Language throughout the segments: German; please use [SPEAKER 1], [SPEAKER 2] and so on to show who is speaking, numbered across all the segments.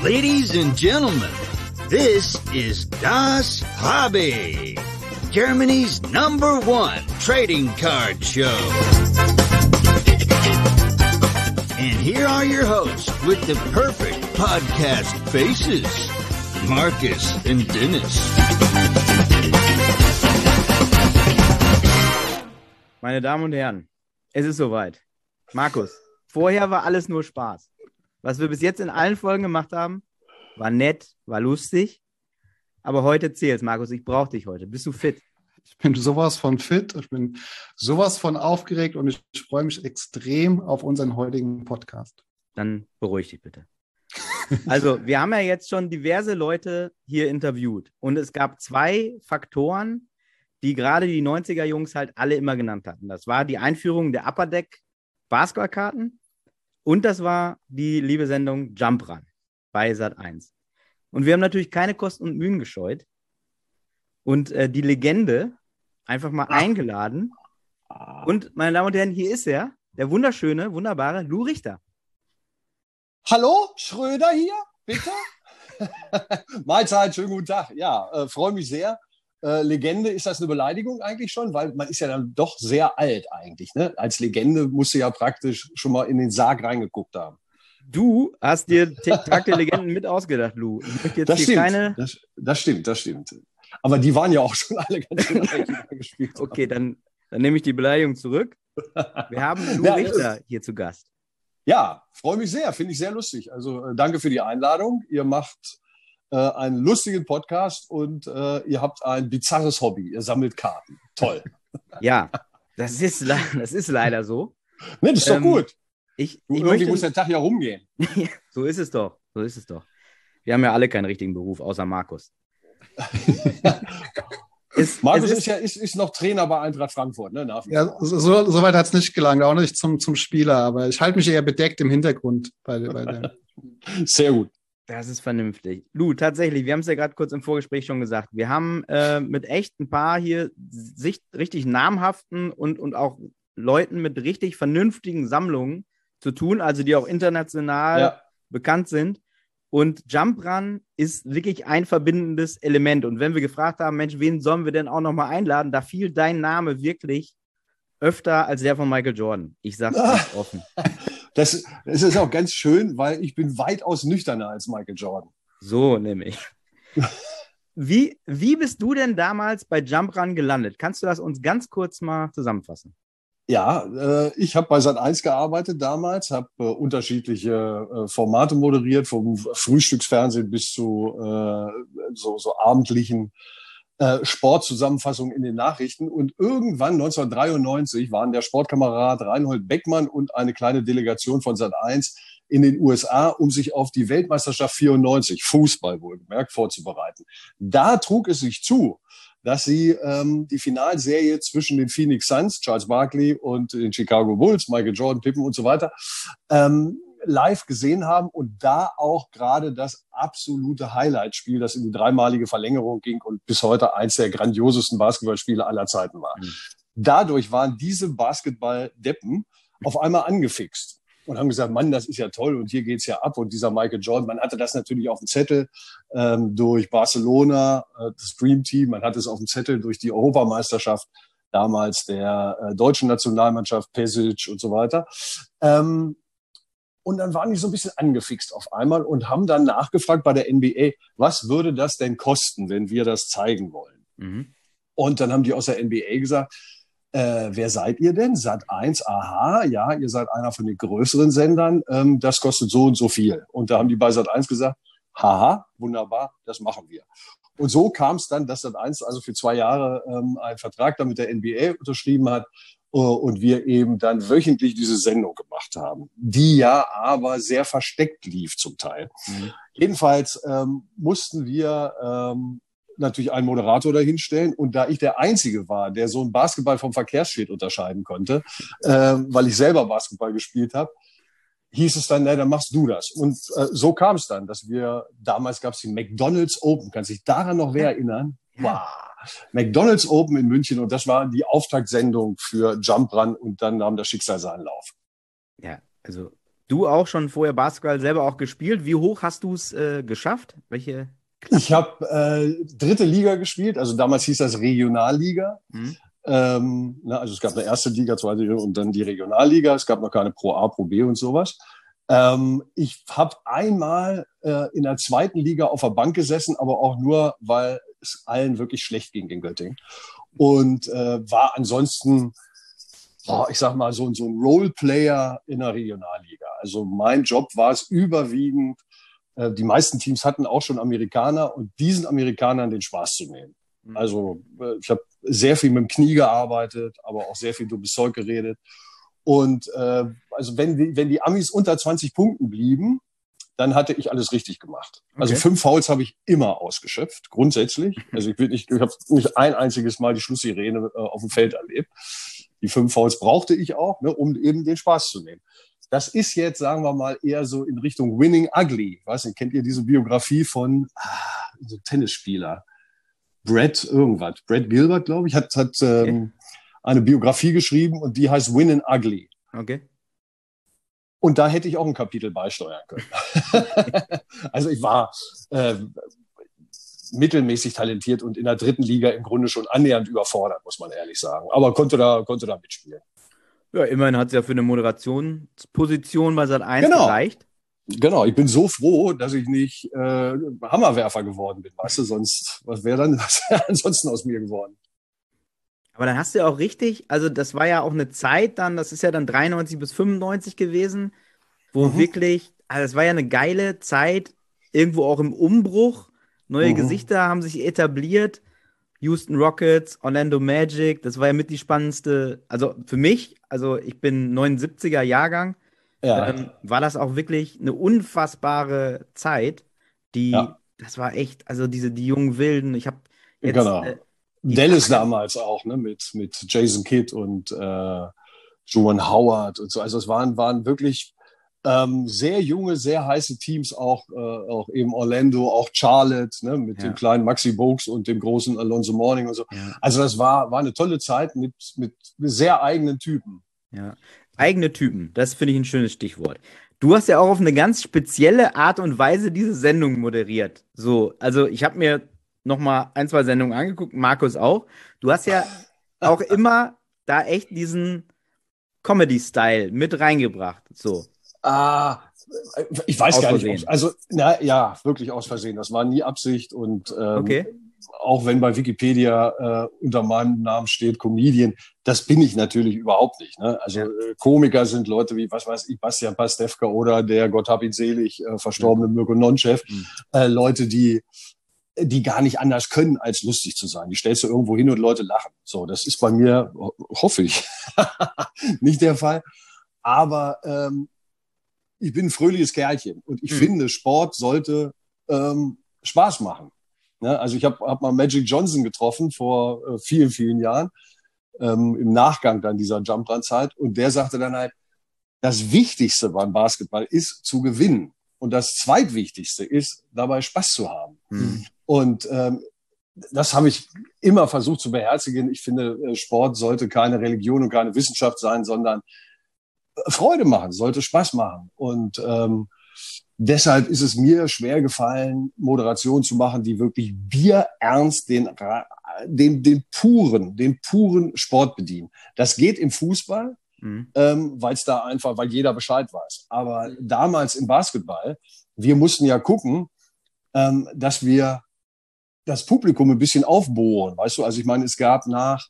[SPEAKER 1] Ladies and gentlemen, this is Das Hobby, Germany's #1 trading card show. And here are your hosts with the perfect podcast faces, Marcus and Dennis.
[SPEAKER 2] Meine Damen und Herren, es ist soweit. Markus, vorher war alles nur Spaß. Was wir bis jetzt in allen Folgen gemacht haben, war nett, war lustig. Aber heute zählt's, Markus. Ich brauche dich heute. Bist du fit?
[SPEAKER 3] Ich bin sowas von fit. Ich bin sowas von aufgeregt und ich freue mich extrem auf unseren heutigen Podcast.
[SPEAKER 2] Dann beruhig dich bitte. Also, wir haben ja jetzt schon diverse Leute hier interviewt. Und es gab 2 Faktoren, die gerade die 90er-Jungs halt alle immer genannt hatten. Das war die Einführung der Upper Deck Basketballkarten und das war die liebe Sendung Jump Run bei Sat.1. Und wir haben natürlich keine Kosten und Mühen gescheut und die Legende einfach mal eingeladen. Und, meine Damen und Herren, hier ist er, der wunderschöne, wunderbare Lou Richter.
[SPEAKER 4] Hallo, Schröder hier, bitte? Mahlzeit, schönen guten Tag. Ja, freue mich sehr. Legende, ist das eine Beleidigung eigentlich schon? Weil man ist ja dann doch sehr alt eigentlich. Ne? Als Legende musst du ja praktisch schon mal in den Sarg reingeguckt haben.
[SPEAKER 2] Du hast dir Tag der Legenden mit ausgedacht, Lou. Ich möchte jetzt
[SPEAKER 4] das
[SPEAKER 2] hier
[SPEAKER 4] stimmt,
[SPEAKER 2] keine...
[SPEAKER 4] das stimmt. Aber die waren ja auch schon alle ganz schön alt, die gespielt haben.
[SPEAKER 2] Okay, dann nehme ich die Beleidigung zurück. Wir haben Lou Richter hier zu Gast.
[SPEAKER 4] Ja, freue mich sehr, finde ich sehr lustig. Also danke für die Einladung. Ihr macht einen lustigen Podcast und ihr habt ein bizarres Hobby. Ihr sammelt Karten. Toll.
[SPEAKER 2] Ja, das ist leider so.
[SPEAKER 4] Ne, das ist doch gut.
[SPEAKER 2] Irgendwie
[SPEAKER 4] muss der Tag ja rumgehen.
[SPEAKER 2] So ist es doch. Wir haben ja alle keinen richtigen Beruf, außer Markus.
[SPEAKER 4] Markus ist noch Trainer bei Eintracht Frankfurt. Ne,
[SPEAKER 3] ja, so weit hat es nicht gelangt, auch nicht zum Spieler. Aber ich halte mich eher bedeckt im Hintergrund bei dem.
[SPEAKER 4] Sehr gut.
[SPEAKER 2] Das ist vernünftig. Lou, tatsächlich, wir haben es ja gerade kurz im Vorgespräch schon gesagt, wir haben mit echt ein paar hier richtig namhaften und auch Leuten mit richtig vernünftigen Sammlungen zu tun, also die auch international bekannt sind. Und Jump Run ist wirklich ein verbindendes Element. Und wenn wir gefragt haben, Mensch, wen sollen wir denn auch nochmal einladen, da fiel dein Name wirklich öfter als der von Michael Jordan. Ich sag's ganz offen.
[SPEAKER 4] Das ist auch ganz schön, weil ich bin weitaus nüchterner als Michael Jordan.
[SPEAKER 2] So nämlich. Wie bist du denn damals bei Jump Run gelandet? Kannst du das uns ganz kurz mal zusammenfassen?
[SPEAKER 4] Ja, ich habe bei Sat.1 gearbeitet damals, habe unterschiedliche Formate moderiert, vom Frühstücksfernsehen bis zu so abendlichen Sportzusammenfassungen in den Nachrichten. Und irgendwann 1993 waren der Sportkamerad Reinhold Beckmann und eine kleine Delegation von Sat.1 in den USA, um sich auf die Weltmeisterschaft 94, Fußball wohlgemerkt, vorzubereiten. Da trug es sich zu, dass sie die Finalserie zwischen den Phoenix Suns, Charles Barkley, und den Chicago Bulls, Michael Jordan, Pippen und so weiter, live gesehen haben und da auch gerade das absolute Highlight-Spiel, das in die 3-malige Verlängerung ging und bis heute eins der grandiosesten Basketballspiele aller Zeiten war. Dadurch waren diese Basketball-Deppen auf einmal angefixt und haben gesagt, Mann, das ist ja toll und hier geht's ja ab. Und dieser Michael Jordan, man hatte das natürlich auf dem Zettel durch Barcelona, das Dream Team, man hatte es auf dem Zettel durch die Europameisterschaft damals der deutschen Nationalmannschaft, Pesic und so weiter. Und dann waren die so ein bisschen angefixt auf einmal und haben dann nachgefragt bei der NBA, was würde das denn kosten, wenn wir das zeigen wollen? Mhm. Und dann haben die aus der NBA gesagt, wer seid ihr denn? Sat.1, aha, ja, ihr seid einer von den größeren Sendern, das kostet so und so viel. Und da haben die bei Sat.1 gesagt, haha, wunderbar, das machen wir. Und so kam es dann, dass Sat.1 also für 2 Jahre einen Vertrag dann mit der NBA unterschrieben hat und wir eben dann wöchentlich diese Sendung gemacht haben, die ja aber sehr versteckt lief zum Teil. Mhm. Jedenfalls mussten wir natürlich einen Moderator dahinstellen. Und da ich der Einzige war, der so einen Basketball vom Verkehrsschild unterscheiden konnte, weil ich selber Basketball gespielt habe, hieß es dann, na, dann machst du das. Und so kam es dann, dass damals gab es die McDonald's Open. Kann sich daran noch wer erinnern? Wow. McDonald's Open in München. Und das war die Auftaktsendung für Jump Run. Und dann nahm das Schicksal seinen Lauf.
[SPEAKER 2] Ja, also Du auch schon vorher Basketball selber auch gespielt. Wie hoch hast du es geschafft? Welche
[SPEAKER 4] Ich habe dritte Liga gespielt, also damals hieß das Regionalliga.
[SPEAKER 2] Mhm.
[SPEAKER 4] Also es gab eine erste Liga, zweite Liga und dann die Regionalliga. Es gab noch keine Pro A, Pro B und sowas. Ich habe einmal in der zweiten Liga auf der Bank gesessen, aber auch nur, weil es allen wirklich schlecht ging in Göttingen. Und war ansonsten, ich sag mal, so ein Roleplayer in der Regionalliga. Also mein Job war es überwiegend, die meisten Teams hatten auch schon Amerikaner und diesen Amerikanern den Spaß zu nehmen. Also ich habe sehr viel mit dem Knie gearbeitet, aber auch sehr viel dummes Zeug geredet. Und also wenn die Amis unter 20 Punkten blieben, dann hatte ich alles richtig gemacht.
[SPEAKER 2] Okay.
[SPEAKER 4] Also 5 Fouls habe ich immer ausgeschöpft, grundsätzlich. Also ich habe nicht ein einziges Mal die Schlusssirene auf dem Feld erlebt. Die 5 Fouls brauchte ich auch, ne, um eben den Spaß zu nehmen. Das ist jetzt, sagen wir mal, eher so in Richtung Winning Ugly. Ich weiß nicht, kennt ihr diese Biografie von so Tennisspieler? Brad Gilbert, glaube ich, hat eine Biografie geschrieben und die heißt Winning Ugly.
[SPEAKER 2] Okay.
[SPEAKER 4] Und da hätte ich auch ein Kapitel beisteuern können. Also ich war mittelmäßig talentiert und in der dritten Liga im Grunde schon annähernd überfordert, muss man ehrlich sagen. Aber konnte da mitspielen.
[SPEAKER 2] Ja, immerhin hat es ja für eine Moderationsposition bei Sat.1 gereicht.
[SPEAKER 4] Genau, ich bin so froh, dass ich nicht Hammerwerfer geworden bin. Weißt du, sonst, was wäre ansonsten aus mir geworden?
[SPEAKER 2] Aber dann hast du ja auch richtig, also das war ja auch eine Zeit dann, das ist ja dann 93 bis 95 gewesen, wo wirklich, also es war ja eine geile Zeit, irgendwo auch im Umbruch. Neue Gesichter haben sich etabliert. Houston Rockets, Orlando Magic, das war ja mit die spannendste, also für mich, also ich bin 79er Jahrgang, war das auch wirklich eine unfassbare Zeit, das war echt, also die jungen Wilden, ich habe jetzt...
[SPEAKER 4] Genau. Dallas damals auch, ne, mit Jason Kidd und Juwan Howard und so, also es waren wirklich sehr junge, sehr heiße Teams, auch eben Orlando, auch Charlotte, ne, mit dem kleinen Maxi Bogues und dem großen Alonzo Mourning und so. Ja. Also das war eine tolle Zeit mit sehr eigenen Typen.
[SPEAKER 2] Ja, eigene Typen, das finde ich ein schönes Stichwort. Du hast ja auch auf eine ganz spezielle Art und Weise diese Sendung moderiert. So, also ich habe mir noch mal 1, 2 Sendungen angeguckt, Markus auch. Du hast ja auch immer da echt diesen Comedy-Style mit reingebracht, so.
[SPEAKER 4] Ich weiß gar nicht. Also, wirklich aus Versehen. Das war nie Absicht und auch wenn bei Wikipedia unter meinem Namen steht Comedian, das bin ich natürlich überhaupt nicht. Ne? Also Komiker sind Leute wie, was weiß ich, Bastian Pastewka oder der, Gott hab ihn selig, verstorbene Mirko Nonchev. Leute, die gar nicht anders können, als lustig zu sein. Die stellst du irgendwo hin und Leute lachen. So, das ist bei mir, hoffe ich, nicht der Fall. Aber ich bin ein fröhliches Kerlchen und ich finde, Sport sollte Spaß machen. Ne? Also ich hab mal Magic Johnson getroffen vor vielen, vielen Jahren, im Nachgang dann dieser Jump-Run-Zeit, und der sagte dann halt, das Wichtigste beim Basketball ist zu gewinnen und das Zweitwichtigste ist, dabei Spaß zu haben. Und das habe ich immer versucht zu beherzigen. Ich finde, Sport sollte keine Religion und keine Wissenschaft sein, sondern Freude machen, sollte Spaß machen. Und deshalb ist es mir schwer gefallen, Moderation zu machen, die wirklich bierernst den puren Sport bedienen. Das geht im Fußball, weil jeder Bescheid weiß. Aber damals im Basketball, wir mussten ja gucken, dass wir das Publikum ein bisschen aufbohren. Weißt du, also ich meine, es gab nach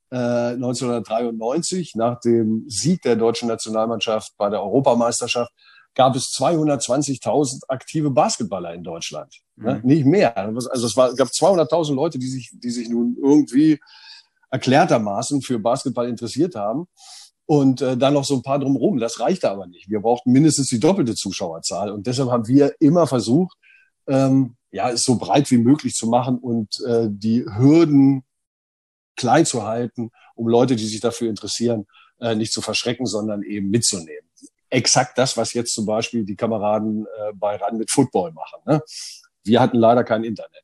[SPEAKER 4] 1993, nach dem Sieg der deutschen Nationalmannschaft bei der Europameisterschaft, gab es 220.000 aktive Basketballer in Deutschland. Ne? Nicht mehr. Also es gab 200.000 Leute, die sich nun irgendwie erklärtermaßen für Basketball interessiert haben. Und dann noch so ein paar drumherum. Das reichte aber nicht. Wir brauchten mindestens die doppelte Zuschauerzahl. Und deshalb haben wir immer versucht, es so breit wie möglich zu machen und die Hürden klein zu halten, um Leute, die sich dafür interessieren, nicht zu verschrecken, sondern eben mitzunehmen. Exakt das, was jetzt zum Beispiel die Kameraden bei RAN mit Football machen. Ne? Wir hatten leider kein Internet.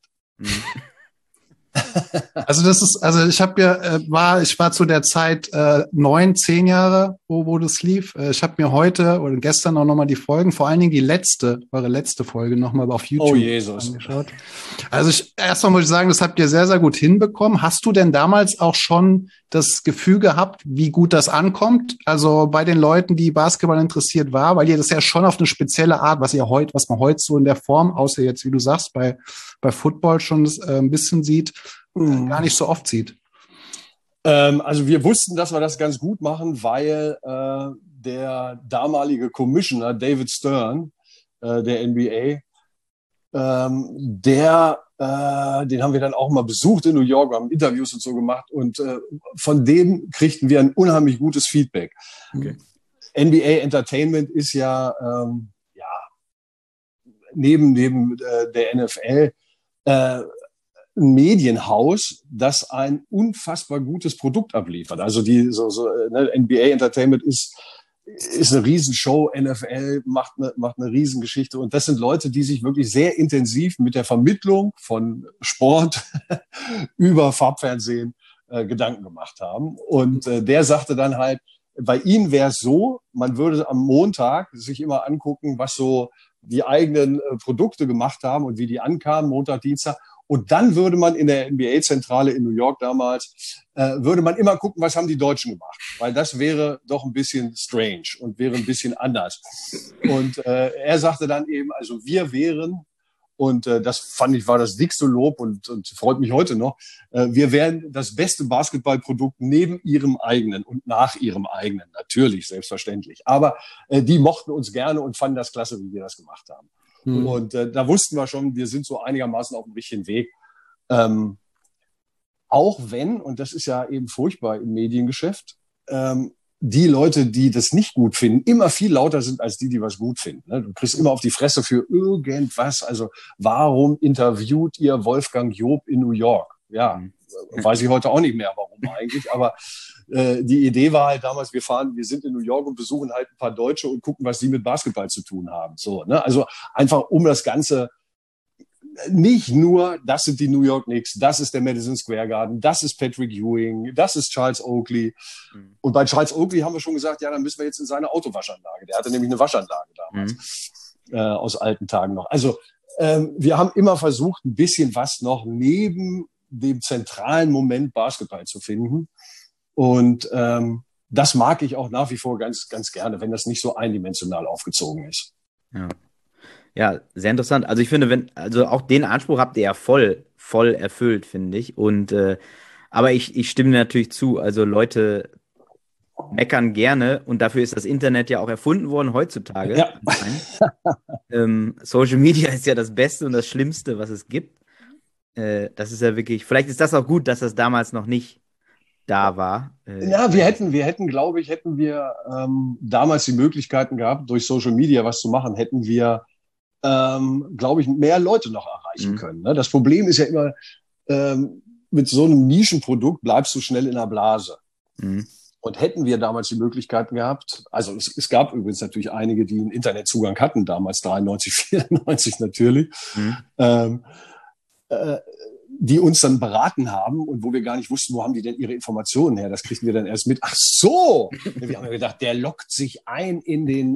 [SPEAKER 3] Also ich war zu der Zeit 9, 10 Jahre wo das lief. Ich habe mir heute oder gestern auch nochmal die Folgen, vor allen Dingen eure letzte Folge nochmal auf YouTube angeschaut. Also erstmal muss ich sagen, das habt ihr sehr, sehr gut hinbekommen. Hast du denn damals auch schon das Gefühl gehabt, wie gut das ankommt? Also bei den Leuten, die Basketball interessiert war, weil ihr das ja schon auf eine spezielle Art, was man heute so in der Form, außer jetzt, wie du sagst, bei Football schon ein bisschen sieht, gar nicht so oft sieht.
[SPEAKER 4] Also wir wussten, dass wir das ganz gut machen, weil der damalige Commissioner David Stern der NBA, den haben wir dann auch mal besucht in New York, wir haben Interviews und so gemacht und von dem kriegten wir ein unheimlich gutes Feedback. Okay. NBA Entertainment ist ja, neben der NFL ein Medienhaus, das ein unfassbar gutes Produkt abliefert. Also NBA Entertainment ist eine Riesenshow, NFL macht eine Riesengeschichte und das sind Leute, die sich wirklich sehr intensiv mit der Vermittlung von Sport über Farbfernsehen Gedanken gemacht haben. Und der sagte dann halt, bei ihnen wäre es so, man würde am Montag sich immer angucken, was so die eigenen Produkte gemacht haben und wie die ankamen, Montag, Dienstag. Und dann würde man in der NBA-Zentrale in New York damals, würde man immer gucken, was haben die Deutschen gemacht. Weil das wäre doch ein bisschen strange und wäre ein bisschen anders. Und er sagte dann eben, also wir wären, und das fand ich war das dickste Lob und freut mich heute noch, wir wären das beste Basketballprodukt neben ihrem eigenen und nach ihrem eigenen. Natürlich, selbstverständlich. Aber die mochten uns gerne und fanden das klasse, wie wir das gemacht haben. Und da wussten wir schon, wir sind so einigermaßen auf dem richtigen Weg. Auch wenn, und das ist ja eben furchtbar im Mediengeschäft, die Leute, die das nicht gut finden, immer viel lauter sind als die was gut finden. Du kriegst immer auf die Fresse für irgendwas. Also warum interviewt ihr Wolfgang Job in New York? Ja, weiß ich heute auch nicht mehr, warum eigentlich. Aber die Idee war halt damals, wir sind in New York und besuchen halt ein paar Deutsche und gucken, was die mit Basketball zu tun haben. So, ne? Also einfach um das Ganze, nicht nur, das sind die New York Knicks, das ist der Madison Square Garden, das ist Patrick Ewing, das ist Charles Oakley. Und bei Charles Oakley haben wir schon gesagt, ja, dann müssen wir jetzt in seine Autowaschanlage. Der hatte nämlich eine Waschanlage damals, aus alten Tagen noch. Also wir haben immer versucht, ein bisschen was noch neben dem zentralen Moment Basketball zu finden. Und das mag ich auch nach wie vor ganz, ganz gerne, wenn das nicht so eindimensional aufgezogen ist.
[SPEAKER 2] Ja, sehr interessant. Also ich finde, auch den Anspruch habt ihr ja voll erfüllt, finde ich. Und aber ich stimme natürlich zu. Also Leute meckern gerne und dafür ist das Internet ja auch erfunden worden heutzutage. Ja. Social Media ist ja das Beste und das Schlimmste, was es gibt. Das ist ja wirklich, vielleicht ist das auch gut, dass das damals noch nicht da war.
[SPEAKER 4] Ja, wir hätten, glaube ich, damals die Möglichkeiten gehabt, durch Social Media was zu machen, hätten wir, glaube ich, mehr Leute noch erreichen können. Ne? Das Problem ist ja immer, mit so einem Nischenprodukt bleibst du schnell in der Blase. Und hätten wir damals die Möglichkeiten gehabt, also es gab übrigens natürlich einige, die einen Internetzugang hatten, damals 93, 94 natürlich, die uns dann beraten haben und wo wir gar nicht wussten, wo haben die denn ihre Informationen her. Das kriegten wir dann erst mit. Ach so! Wir haben ja gedacht, der loggt sich ein in den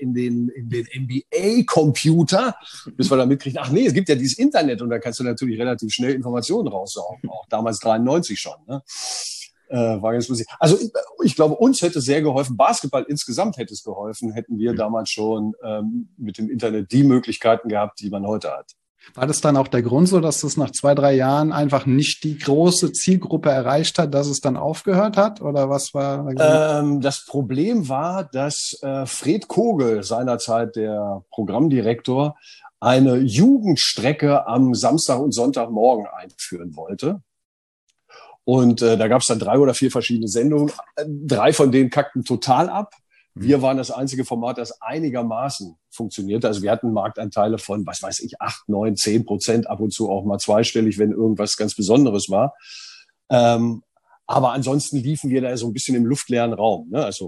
[SPEAKER 4] NBA-Computer, bis wir dann mitkriegen, ach nee, es gibt ja dieses Internet und da kannst du natürlich relativ schnell Informationen raussaugen. Auch damals 93 schon. Ne? War ganz lustig. Also ich glaube, uns hätte sehr geholfen, Basketball insgesamt hätte es geholfen, hätten wir damals schon mit dem Internet die Möglichkeiten gehabt, die man heute hat.
[SPEAKER 3] War das dann auch der Grund so, dass es nach 2-3 Jahren einfach nicht die große Zielgruppe erreicht hat, dass es dann aufgehört hat? Oder was war?
[SPEAKER 4] Das Problem war, dass Fred Kogel, seinerzeit der Programmdirektor, eine Jugendstrecke am Samstag und Sonntagmorgen einführen wollte. Und da gab es dann 3 oder 4 verschiedene Sendungen. 3 von denen kackten total ab. Wir waren das einzige Format, das einigermaßen funktionierte. Also wir hatten Marktanteile von, 8, 9, 10%, ab und zu auch mal zweistellig, wenn irgendwas ganz Besonderes war. Aber ansonsten liefen wir da so ein bisschen im luftleeren Raum. Ne? Also,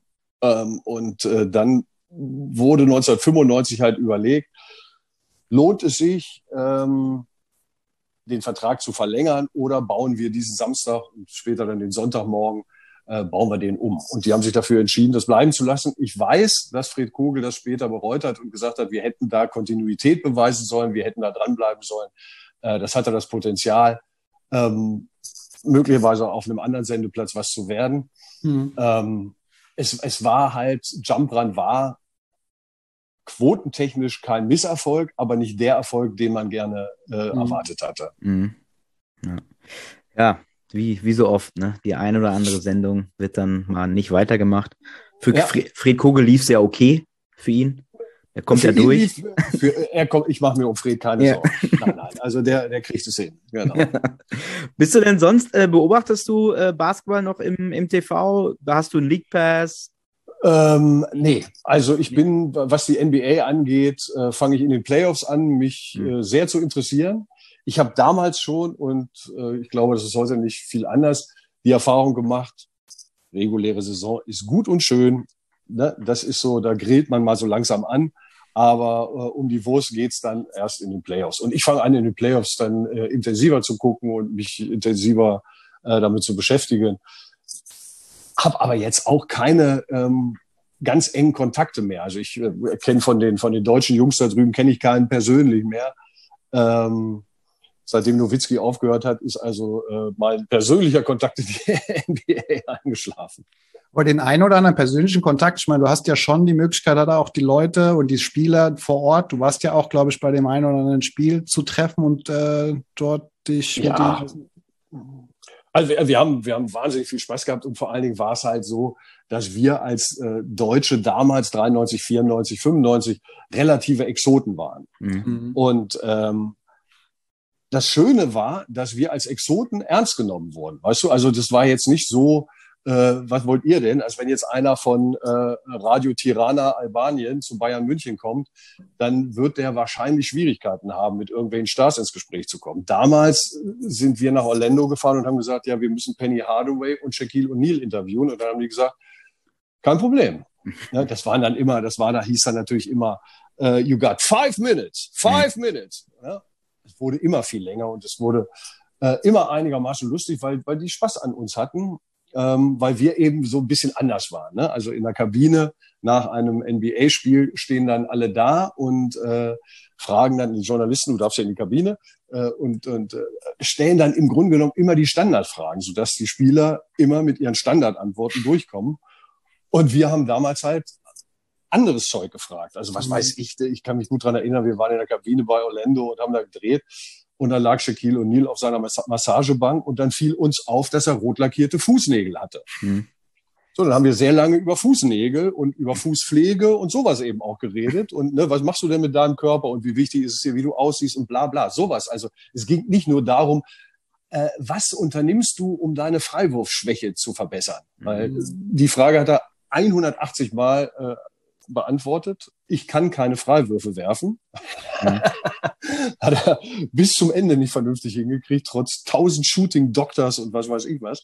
[SPEAKER 4] dann wurde 1995 halt überlegt, lohnt es sich, den Vertrag zu verlängern oder bauen wir diesen Samstag und später dann den Sonntagmorgen bauen wir den um. Und die haben sich dafür entschieden, das bleiben zu lassen. Ich weiß, dass Fred Kogel das später bereut hat und gesagt hat, wir hätten da Kontinuität beweisen sollen, wir hätten da dranbleiben sollen. Das hatte das Potenzial, möglicherweise auf einem anderen Sendeplatz was zu werden. Es war halt, Jump Run war quotentechnisch kein Misserfolg, aber nicht der Erfolg, den man gerne erwartet hatte.
[SPEAKER 2] Ja, wie so oft, ne? Die eine oder andere Sendung wird dann mal nicht weitergemacht. Für Fred Kogel lief es ja okay für ihn. Er kommt ja durch.
[SPEAKER 4] Ich mache mir um Fred keine Sorgen. Nein, also der kriegt es hin. Genau.
[SPEAKER 2] Bist du denn sonst, beobachtest du Basketball noch im TV? Da hast du einen League Pass?
[SPEAKER 4] Nee, also ich bin, was die NBA angeht, fange ich in den Playoffs an, mich sehr zu interessieren. Ich habe damals schon, und ich glaube, das ist heute nicht viel anders, die Erfahrung gemacht, reguläre Saison ist gut und schön, ne? Das ist so, da grillt man mal so langsam an, aber um die Wurst geht's dann erst in den Playoffs. Und ich fange an, in den Playoffs dann intensiver zu gucken und mich intensiver damit zu beschäftigen. Habe aber jetzt auch keine ganz engen Kontakte mehr. Also ich kenne von den deutschen Jungs da drüben, kenne ich keinen persönlich mehr. Seitdem Nowitzki aufgehört hat, ist also mein persönlicher Kontakt in die NBA eingeschlafen.
[SPEAKER 3] Aber den einen oder anderen persönlichen Kontakt, ich meine, du hast ja schon die Möglichkeit, da auch die Leute und die Spieler vor Ort, du warst ja auch, glaube ich, bei dem einen oder anderen Spiel zu treffen und dort dich mit denen...
[SPEAKER 4] Also wir haben wahnsinnig viel Spaß gehabt und vor allen Dingen war es halt so, dass wir als Deutsche damals 93, 94, 95 relative Exoten waren. Und das Schöne war, dass wir als Exoten ernst genommen wurden. Weißt du, also das war jetzt nicht so, was wollt ihr denn? Als wenn jetzt einer von Radio Tirana Albanien zu Bayern München kommt, dann wird der wahrscheinlich Schwierigkeiten haben, mit irgendwelchen Stars ins Gespräch zu kommen. Damals sind wir nach Orlando gefahren und haben gesagt, ja, wir müssen Penny Hardaway und Shaquille O'Neal interviewen. Und dann haben die gesagt, kein Problem. Ja, hieß dann natürlich immer, you got 5 minutes. Ja, es wurde immer viel länger und es wurde immer einigermaßen lustig, weil die Spaß an uns hatten. Weil wir eben so ein bisschen anders waren. Ne? Also in der Kabine nach einem NBA-Spiel stehen dann alle da und fragen dann die Journalisten, du darfst ja in die Kabine, und stellen dann im Grunde genommen immer die Standardfragen, sodass die Spieler immer mit ihren Standardantworten durchkommen. Und wir haben damals halt anderes Zeug gefragt. Also was weiß ich kann mich gut daran erinnern, wir waren in der Kabine bei Orlando und haben da gedreht. Und dann lag Shaquille O'Neal auf seiner Massagebank und dann fiel uns auf, dass er rot lackierte Fußnägel hatte. So, dann haben wir sehr lange über Fußnägel und über Fußpflege und sowas eben auch geredet. Und ne, was machst du denn mit deinem Körper und wie wichtig ist es dir, wie du aussiehst und bla bla, sowas. Also es ging nicht nur darum, was unternimmst du, um deine Freiwurfschwäche zu verbessern? Weil die Frage hat er 180 Mal beantwortet. Ich kann keine Freiwürfe werfen. Hat er bis zum Ende nicht vernünftig hingekriegt, trotz 1000 Shooting Doctors und was weiß ich was.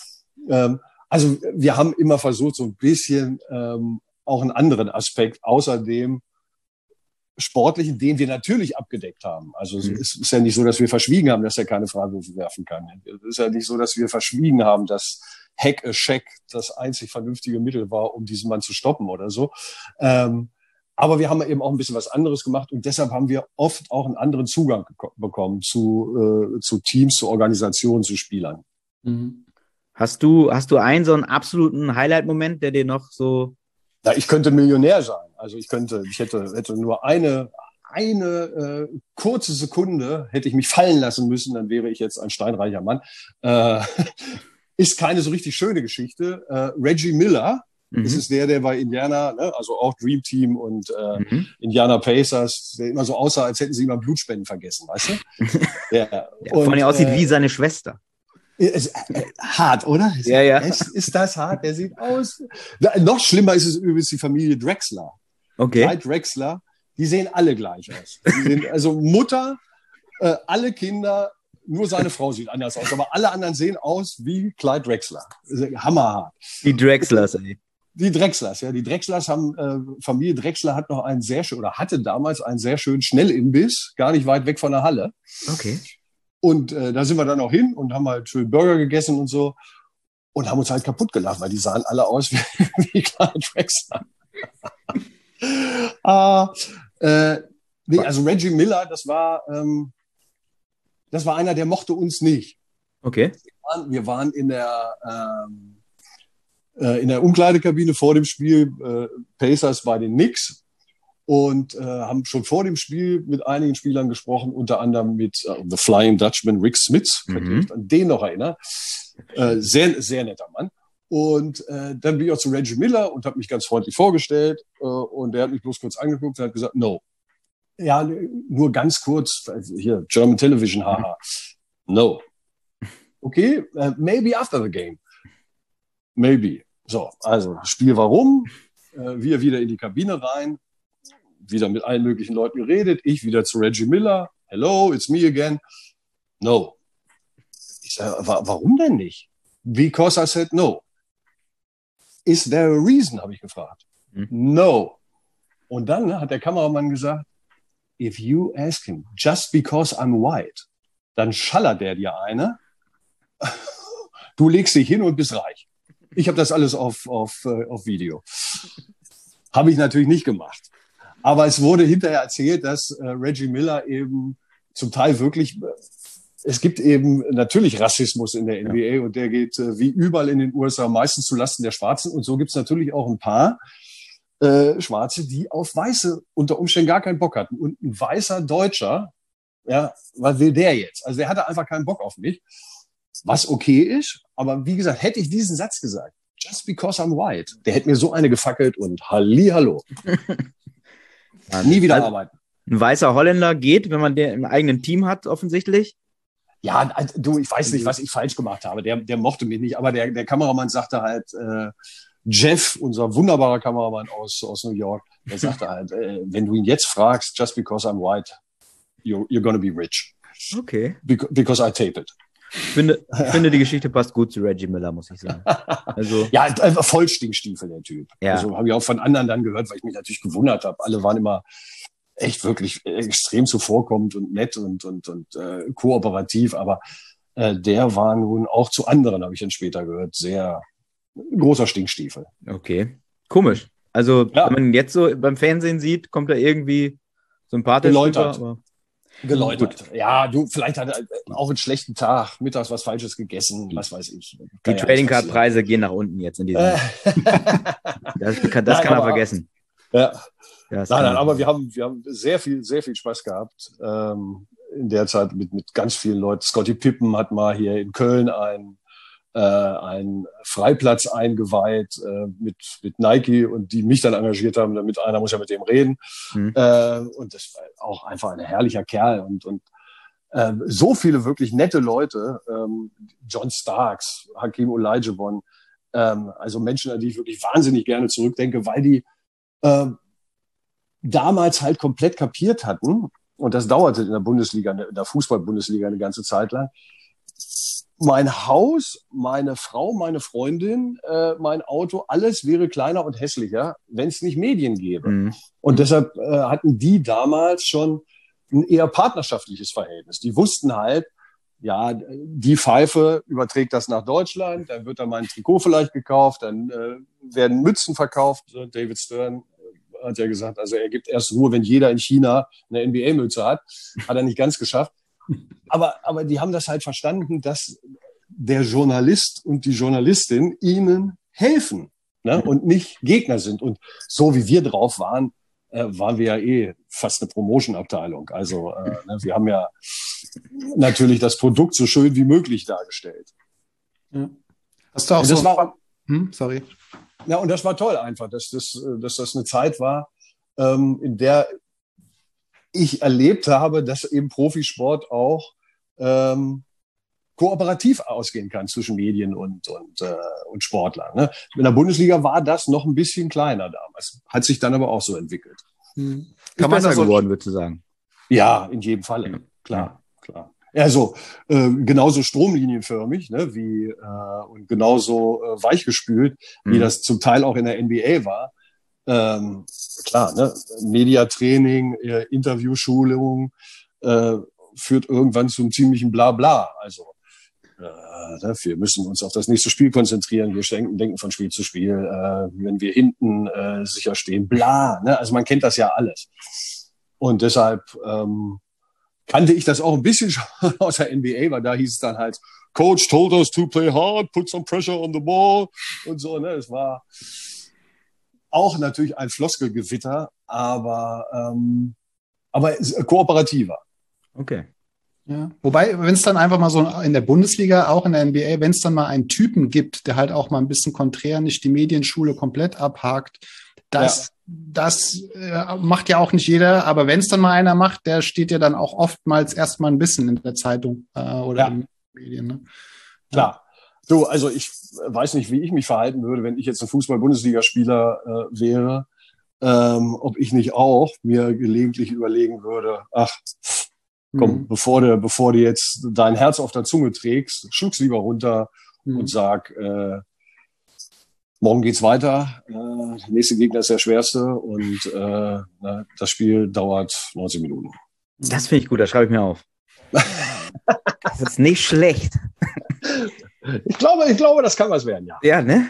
[SPEAKER 4] Also wir haben immer versucht, so ein bisschen auch einen anderen Aspekt außer dem Sportlichen, den wir natürlich abgedeckt haben. Also es ist ja nicht so, dass wir verschwiegen haben, dass er keine Freiwürfe werfen kann. Es ist ja nicht so, dass wir verschwiegen haben, dass Hack a Shack das einzig vernünftige Mittel war, um diesen Mann zu stoppen oder so. Aber wir haben eben auch ein bisschen was anderes gemacht und deshalb haben wir oft auch einen anderen Zugang bekommen zu Teams, zu Organisationen, zu Spielern.
[SPEAKER 2] Hast du einen so einen absoluten Highlight-Moment, der dir noch so...
[SPEAKER 4] Ja, ich könnte Millionär sein. Also ich hätte nur eine kurze Sekunde, hätte ich mich fallen lassen müssen, dann wäre ich jetzt ein steinreicher Mann. Ist keine so richtig schöne Geschichte. Reggie Miller, das ist der bei Indiana, ne, also auch Dream Team und Indiana Pacers, der immer so aussah, als hätten sie immer Blutspenden vergessen, weißt du?
[SPEAKER 2] Der vor allem aussieht wie seine Schwester.
[SPEAKER 4] Hart, oder?
[SPEAKER 2] Ja.
[SPEAKER 4] Ist das hart? Der sieht aus. Noch schlimmer ist es übrigens die Familie Drexler.
[SPEAKER 2] Okay.
[SPEAKER 4] Clyde Drexler, die sehen alle gleich aus. Also Mutter, alle Kinder, nur seine Frau sieht anders aus, aber alle anderen sehen aus wie Clyde Drexler. Hammerhart.
[SPEAKER 2] Die Drexlers, ey.
[SPEAKER 4] Die Drexlers, ja. Die Drexlers haben, Familie Drexler hat noch hatte damals einen sehr schönen Schnellimbiss, gar nicht weit weg von der Halle.
[SPEAKER 2] Okay.
[SPEAKER 4] Und da sind wir dann auch hin und haben halt schön Burger gegessen und so. und haben uns halt kaputt gelacht, weil die sahen alle aus wie kleine Trackstar. Also Reggie Miller, das war einer, der mochte uns nicht.
[SPEAKER 2] Okay.
[SPEAKER 4] Wir waren in der Umkleidekabine vor dem Spiel, Pacers bei den Knicks, und haben schon vor dem Spiel mit einigen Spielern gesprochen, unter anderem mit The Flying Dutchman Rick Smits, könnt ihr euch an den noch erinnern. Sehr, sehr netter Mann. Und dann bin ich auch zu Reggie Miller und habe mich ganz freundlich vorgestellt, und der hat mich bloß kurz angeguckt und hat gesagt, no. Ja, nur ganz kurz, hier, German Television, haha. No. Okay, maybe after the game. Maybe. So, also Spiel war rum, wir wieder in die Kabine rein, wieder mit allen möglichen Leuten geredet, ich wieder zu Reggie Miller, hello, it's me again. No. Ich sage, warum denn nicht? Because I said no. Is there a reason, habe ich gefragt. No. Und dann hat der Kameramann gesagt, if you ask him, just because I'm white, dann schallert der dir eine, du legst dich hin und bist reich. Ich habe das alles auf Video. Habe ich natürlich nicht gemacht. Aber es wurde hinterher erzählt, dass Reggie Miller eben zum Teil wirklich, es gibt eben natürlich Rassismus in der NBA, und der geht wie überall in den USA meistens zulasten der Schwarzen. Und so gibt es natürlich auch ein paar Schwarze, die auf Weiße unter Umständen gar keinen Bock hatten. Und ein weißer Deutscher, ja, was will der jetzt? Also der hatte einfach keinen Bock auf mich, was okay ist. Aber wie gesagt, hätte ich diesen Satz gesagt, just because I'm white, der hätte mir so eine gefackelt und Hallihallo. Nie wieder arbeiten.
[SPEAKER 2] Ein weißer Holländer geht, wenn man den im eigenen Team hat, offensichtlich.
[SPEAKER 4] Ja, du, ich weiß nicht, was ich falsch gemacht habe. Der mochte mich nicht, aber der Kameramann sagte halt, Jeff, unser wunderbarer Kameramann aus New York, der sagte halt, wenn du ihn jetzt fragst, just because I'm white, you're gonna be rich.
[SPEAKER 2] Okay.
[SPEAKER 4] Because I tape it.
[SPEAKER 2] Ich finde, die Geschichte passt gut zu Reggie Miller, muss ich sagen. Also,
[SPEAKER 4] ja, voll Stinkstiefel, der Typ. Ja. Also habe ich auch von anderen dann gehört, weil ich mich natürlich gewundert habe. Alle waren immer echt wirklich extrem zuvorkommend und nett und kooperativ, aber der war nun auch zu anderen, habe ich dann später gehört, sehr großer Stinkstiefel.
[SPEAKER 2] Okay, komisch. Also wenn man ihn jetzt so beim Fernsehen sieht, kommt er irgendwie sympathisch rüber.
[SPEAKER 4] Geläutert. Ja, du, vielleicht hat er auch einen schlechten Tag, mittags was Falsches gegessen, was weiß ich.
[SPEAKER 2] Die Trading Card Preise gehen nach unten jetzt in diesem Das kann er vergessen.
[SPEAKER 4] Ja. Nein, aber wir haben sehr viel Spaß gehabt in der Zeit mit ganz vielen Leuten. Scottie Pippen hat mal hier in Köln einen Freiplatz eingeweiht mit Nike, und die mich dann engagiert haben, damit einer muss ja mit dem reden. Und das war auch einfach ein herrlicher Kerl und so viele wirklich nette Leute, John Starks, Hakeem Olajuwon, also Menschen, an die ich wirklich wahnsinnig gerne zurückdenke, weil die damals halt komplett kapiert hatten, und das dauerte in der Bundesliga, in der Fußball-Bundesliga eine ganze Zeit lang. Mein Haus, meine Frau, meine Freundin, mein Auto, alles wäre kleiner und hässlicher, wenn es nicht Medien gäbe. Und deshalb hatten die damals schon ein eher partnerschaftliches Verhältnis. Die wussten halt, ja, die Pfeife überträgt das nach Deutschland, dann wird da mal ein Trikot vielleicht gekauft, dann werden Mützen verkauft. David Stern hat ja gesagt, also er gibt erst Ruhe, wenn jeder in China eine NBA-Mütze hat. Hat er nicht ganz geschafft. Aber die haben das halt verstanden, dass der Journalist und die Journalistin ihnen helfen, ne? Und nicht Gegner sind. Und so wie wir drauf waren, waren wir ja fast eine Promotion-Abteilung. Also wir haben ja natürlich das Produkt so schön wie möglich dargestellt.
[SPEAKER 3] Ja. Hast du auch sorry.
[SPEAKER 4] Ja, und das war toll einfach, dass das eine Zeit war, in der ich erlebt habe, dass eben Profisport auch kooperativ ausgehen kann zwischen Medien und Sportlern. Ne? In der Bundesliga war das noch ein bisschen kleiner damals, hat sich dann aber auch so entwickelt.
[SPEAKER 2] Kann man besser geworden, würdest du sagen?
[SPEAKER 4] Ja, in jedem Falle, klar. Also genauso stromlinienförmig, ne, und genauso weichgespült, wie das zum Teil auch in der NBA war. Klar, ne? Mediatraining, Interviewschulung führt irgendwann zum ziemlichen Blabla. Also Wir müssen uns auf das nächste Spiel konzentrieren. Wir denken von Spiel zu Spiel. Wenn wir hinten sicher stehen, bla. Ne? Also man kennt das ja alles. Und deshalb kannte ich das auch ein bisschen schon aus der NBA, weil da hieß es dann halt, Coach told us to play hard, put some pressure on the ball und so. Ne? Es war auch natürlich ein Floskelgewitter, aber kooperativer.
[SPEAKER 2] Okay.
[SPEAKER 3] Ja. Wobei, wenn es dann einfach mal so in der Bundesliga, auch in der NBA, wenn es dann mal einen Typen gibt, der halt auch mal ein bisschen konträr nicht die Medienschule komplett abhakt, das macht ja auch nicht jeder, aber wenn es dann mal einer macht, der steht ja dann auch oftmals erstmal ein bisschen in der Zeitung oder in den Medien. Ne?
[SPEAKER 4] Klar. So, also ich weiß nicht, wie ich mich verhalten würde, wenn ich jetzt ein Fußball-Bundesligaspieler wäre, ob ich nicht auch mir gelegentlich überlegen würde, komm, bevor du jetzt dein Herz auf der Zunge trägst, schluck's lieber runter und sag, morgen geht's weiter, der nächste Gegner ist der schwerste und das Spiel dauert 90 Minuten.
[SPEAKER 2] Das finde ich gut, das schreibe ich mir auf. Das ist nicht schlecht.
[SPEAKER 4] Ich glaube, das kann was werden, ja.
[SPEAKER 2] Ja, ne?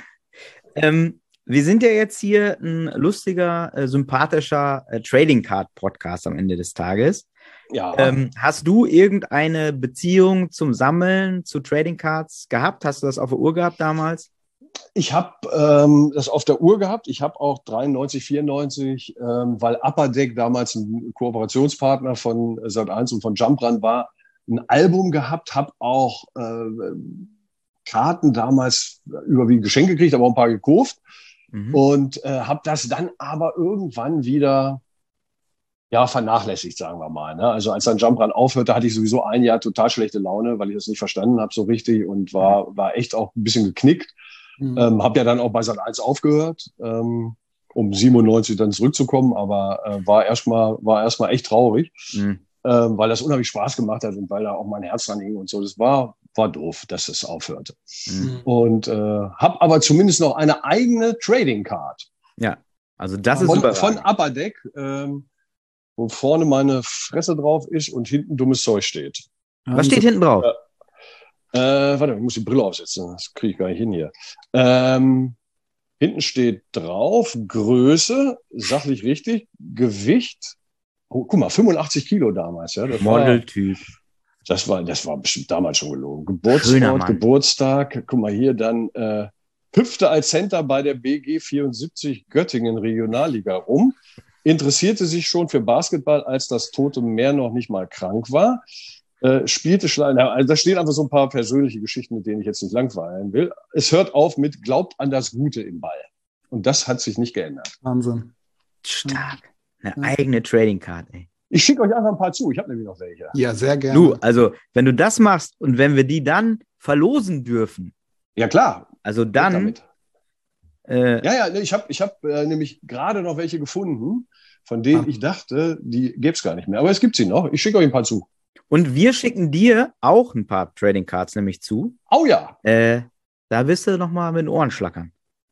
[SPEAKER 2] Wir sind ja jetzt hier ein lustiger, sympathischer Trading Card Podcast am Ende des Tages.
[SPEAKER 4] Ja.
[SPEAKER 2] Hast du irgendeine Beziehung zum Sammeln, zu Trading Cards gehabt? Hast du das auf der Uhr gehabt damals?
[SPEAKER 4] Ich habe das auf der Uhr gehabt. Ich habe auch 93, 94, weil Upper Deck damals ein Kooperationspartner von Sat.1 und von Jump Run war, ein Album gehabt, habe auch Karten damals überwiegend Geschenke gekriegt, aber auch ein paar gekauft und habe das dann aber irgendwann wieder vernachlässigt, sagen wir mal. Ne? Also als dann Jump Run aufhörte, hatte ich sowieso ein Jahr total schlechte Laune, weil ich das nicht verstanden habe so richtig und war echt auch ein bisschen geknickt. Habe ja dann auch bei Sat.1 aufgehört, um 97 dann zurückzukommen, aber war erstmal echt traurig, weil das unheimlich Spaß gemacht hat und weil da auch mein Herz dran hing und so. Das war doof, dass es aufhörte. Und habe aber zumindest noch eine eigene Trading Card.
[SPEAKER 2] Ja, also das ist
[SPEAKER 4] von Upper Deck, wo vorne meine Fresse drauf ist und hinten dummes Zeug steht.
[SPEAKER 2] Was steht hinten drauf?
[SPEAKER 4] Warte, ich muss die Brille aufsetzen. Das kriege ich gar nicht hin hier. Hinten steht drauf Größe, sachlich richtig, Gewicht. Oh, guck mal, 85 Kilo damals. Ja,
[SPEAKER 2] Modeltyp.
[SPEAKER 4] Das war bestimmt damals schon gelogen. Geburtstag. Guck mal hier, dann hüpfte als Center bei der BG 74 Göttingen Regionalliga rum. Interessierte sich schon für Basketball, als das Tote Meer noch nicht mal krank war. Spielte schon, also da stehen einfach so ein paar persönliche Geschichten, mit denen ich jetzt nicht langweilen will. Es hört auf mit glaubt an das Gute im Ball. Und das hat sich nicht geändert.
[SPEAKER 3] Wahnsinn.
[SPEAKER 2] Stark. Eine eigene Trading Card, ey.
[SPEAKER 4] Ich schicke euch einfach ein paar zu. Ich habe nämlich noch welche.
[SPEAKER 3] Ja, sehr gerne.
[SPEAKER 2] Du, also wenn du das machst und wenn wir die dann verlosen dürfen.
[SPEAKER 4] Ja, klar.
[SPEAKER 2] Also dann.
[SPEAKER 4] Ich hab nämlich gerade noch welche gefunden, von denen ich dachte, die gäbe es gar nicht mehr. Aber es gibt sie noch. Ich schicke euch ein paar zu.
[SPEAKER 2] Und wir schicken dir auch ein paar Trading Cards nämlich zu.
[SPEAKER 4] Oh ja.
[SPEAKER 2] Da wirst du nochmal mit den Ohren schlackern.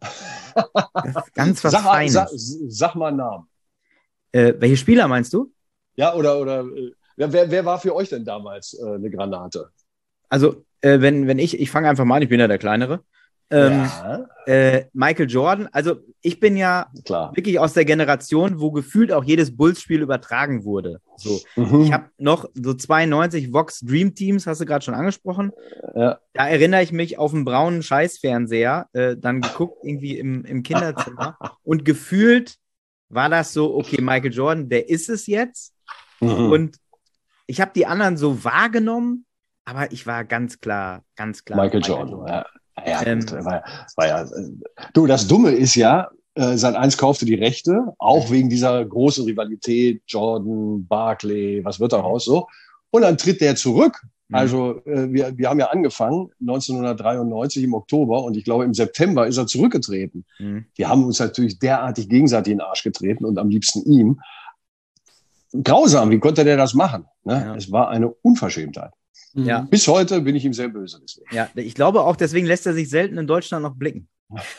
[SPEAKER 2] Das ist ganz was Feines.
[SPEAKER 4] Sag mal einen Namen.
[SPEAKER 2] Welche Spieler meinst du?
[SPEAKER 4] Ja, oder wer war für euch denn damals eine Granate?
[SPEAKER 2] Also, wenn ich fange einfach mal an, ich bin ja der Kleinere. Michael Jordan, also ich bin ja wirklich aus der Generation, wo gefühlt auch jedes Bulls-Spiel übertragen wurde. So. Ich habe noch so 92 Vox Dream Teams, hast du gerade schon angesprochen. Ja. Da erinnere ich mich auf einen braunen Scheißfernseher, dann geguckt irgendwie im Kinderzimmer und gefühlt war das so, okay, Michael Jordan, der ist es jetzt. Und ich habe die anderen so wahrgenommen, aber ich war ganz klar
[SPEAKER 4] Michael Jordan. Ja. Du, das Dumme ist ja, Sat.1 kaufte die Rechte, auch wegen dieser großen Rivalität, Jordan, Barkley, was wird daraus so? Und dann tritt der zurück. Also wir haben ja angefangen 1993 im Oktober und ich glaube im September ist er zurückgetreten. Wir haben uns natürlich derartig gegenseitig in den Arsch getreten und am liebsten ihm. Grausam, wie konnte der das machen? Ne? Ja. Es war eine Unverschämtheit. Ja. Bis heute bin ich ihm sehr böse. Deswegen.
[SPEAKER 2] Ja, ich glaube auch, deswegen lässt er sich selten in Deutschland noch blicken.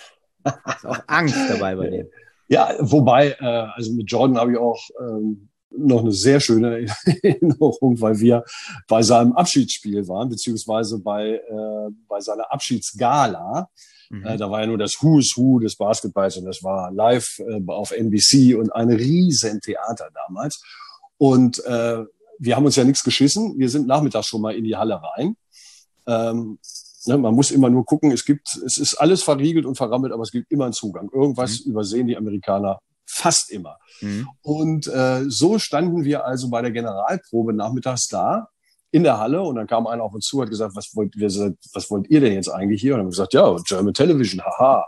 [SPEAKER 2] Ist auch Angst dabei bei dem.
[SPEAKER 4] Ja, wobei, also mit Jordan habe ich auch noch eine sehr schöne Erinnerung, weil wir bei seinem Abschiedsspiel waren, beziehungsweise bei seiner Abschiedsgala. Da war ja nur das Who is Who des Basketballs und das war live auf NBC und ein riesen Theater damals. Und wir haben uns ja nichts geschissen. Wir sind nachmittags schon mal in die Halle rein. Man muss immer nur gucken, es ist alles verriegelt und verrammelt, aber es gibt immer einen Zugang. Irgendwas übersehen die Amerikaner fast immer. Und so standen wir also bei der Generalprobe nachmittags da in der Halle und dann kam einer auf uns zu und hat gesagt, was wollt ihr denn jetzt eigentlich hier? Und dann haben wir gesagt, ja, German Television, haha.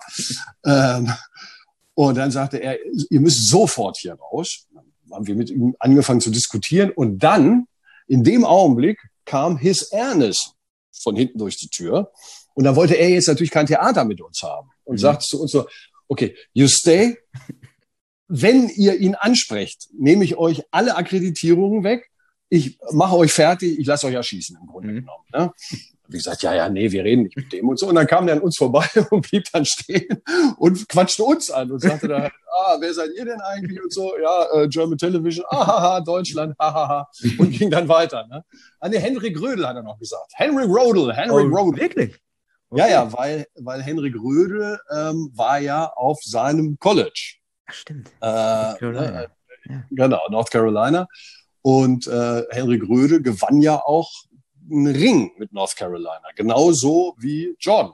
[SPEAKER 4] Und dann sagte er, ihr müsst sofort hier raus. Dann haben wir mit ihm angefangen zu diskutieren und dann, in dem Augenblick, kam His Ernest von hinten durch die Tür und da wollte er jetzt natürlich kein Theater mit uns haben und sagte zu uns so, okay, you stay. Wenn ihr ihn ansprecht, nehme ich euch alle Akkreditierungen weg. Ich mache euch fertig, ich lasse euch erschießen im Grunde genommen. Ne? Wie gesagt, nee, wir reden nicht mit dem und so. Und dann kam der an uns vorbei und blieb dann stehen und quatschte uns an und sagte dann, wer seid ihr denn eigentlich und so? Ja, German Television, Deutschland, und ging dann weiter. Ne? Henrik Rödel hat er noch gesagt. Henrik Rodel.
[SPEAKER 2] Wirklich?
[SPEAKER 4] Okay. Ja, weil Henrik Rödel war ja auf seinem College.
[SPEAKER 2] Ach, stimmt.
[SPEAKER 4] North Carolina. Genau, North Carolina. Und Henrik Rödel gewann ja auch einen Ring mit North Carolina, genauso wie Jordan.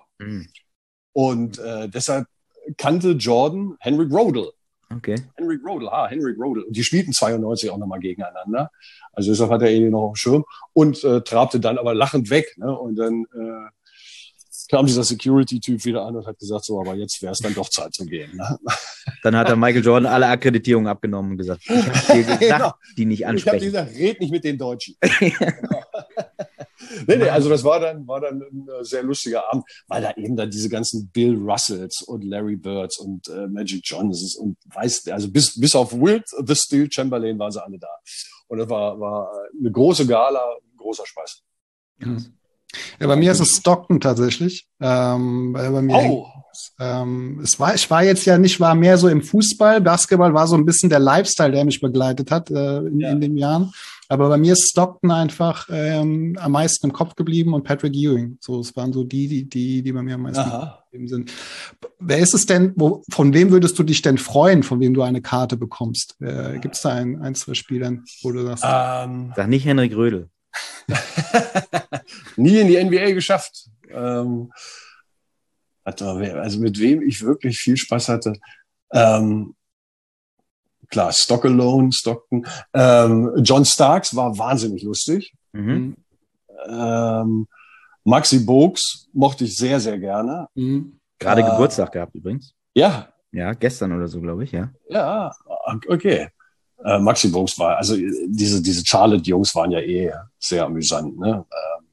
[SPEAKER 4] Und deshalb kannte Jordan Henrik Rodel.
[SPEAKER 2] Okay.
[SPEAKER 4] Henrik Rodel. Und die spielten 92 auch nochmal gegeneinander. Also deshalb hat er ihn noch auf dem Schirm und trabte dann aber lachend weg. Ne? Und dann kam dieser Security-Typ wieder an und hat gesagt, so, aber jetzt wäre es dann doch Zeit zu gehen. Ne?
[SPEAKER 2] Dann hat er Michael Jordan alle Akkreditierungen abgenommen und gesagt, ich habe dir gesagt, genau. Die nicht ansprechen.
[SPEAKER 4] Ich habe dir gesagt, red nicht mit den Deutschen. Genau. Nee, also das war dann ein sehr lustiger Abend, weil da eben dann diese ganzen Bill Russells und Larry Birds und Magic Johnsons und also bis auf Wilt the Steel Chamberlain waren sie alle da. Und das war eine große Gala, großer Spaß.
[SPEAKER 3] Ja, bei mir ist es Stockton tatsächlich. Bei mir ich war jetzt ja nicht, war mehr so im Fußball. Basketball war so ein bisschen der Lifestyle, der mich begleitet hat in den Jahren. Aber bei mir ist Stockton einfach am meisten im Kopf geblieben und Patrick Ewing. So, es waren so die bei mir am meisten geblieben sind. Wer ist es denn, von wem würdest du dich denn freuen, von wem du eine Karte bekommst? Gibt es da ein, zwei Spielern, wo du sagst?
[SPEAKER 2] Sag nicht Henrik Rödel.
[SPEAKER 4] Nie in die NBA geschafft. Also mit wem ich wirklich viel Spaß hatte. Klar, Stockton. John Starks war wahnsinnig lustig. Maxi Bogues mochte ich sehr, sehr gerne.
[SPEAKER 2] Gerade Geburtstag gehabt übrigens.
[SPEAKER 4] Ja.
[SPEAKER 2] Ja, gestern oder so, glaube ich, ja.
[SPEAKER 4] Ja, okay. Maxi Bogues war, also diese Charlotte-Jungs waren ja sehr amüsant. Ne?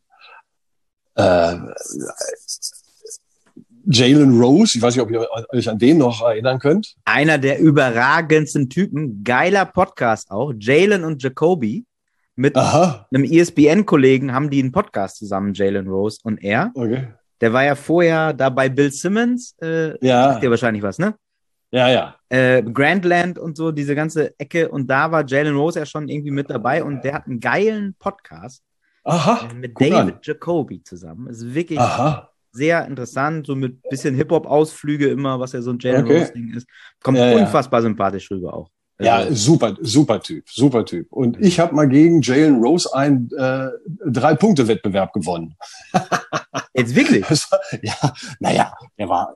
[SPEAKER 4] Jalen Rose, ich weiß nicht, ob ihr euch an den noch erinnern könnt.
[SPEAKER 2] Einer der überragendsten Typen, geiler Podcast auch. Jalen und Jacoby mit einem ESPN-Kollegen haben die einen Podcast zusammen, Jalen Rose und er.
[SPEAKER 4] Okay.
[SPEAKER 2] Der war ja vorher da bei Bill Simmons. Sagt dir wahrscheinlich was, ne?
[SPEAKER 4] Ja.
[SPEAKER 2] Grandland und so, diese ganze Ecke. Und da war Jalen Rose ja schon irgendwie mit dabei und der hat einen geilen Podcast mit David Jacoby zusammen. Ist wirklich sehr interessant, so mit bisschen Hip-Hop-Ausflüge immer, was ja so ein Jalen Rose-Ding ist. Kommt unfassbar sympathisch rüber auch.
[SPEAKER 4] Ja, super Typ. Und ich habe mal gegen Jalen Rose einen 3-Punkte-Wettbewerb gewonnen.
[SPEAKER 2] Jetzt wirklich?
[SPEAKER 4] Der war...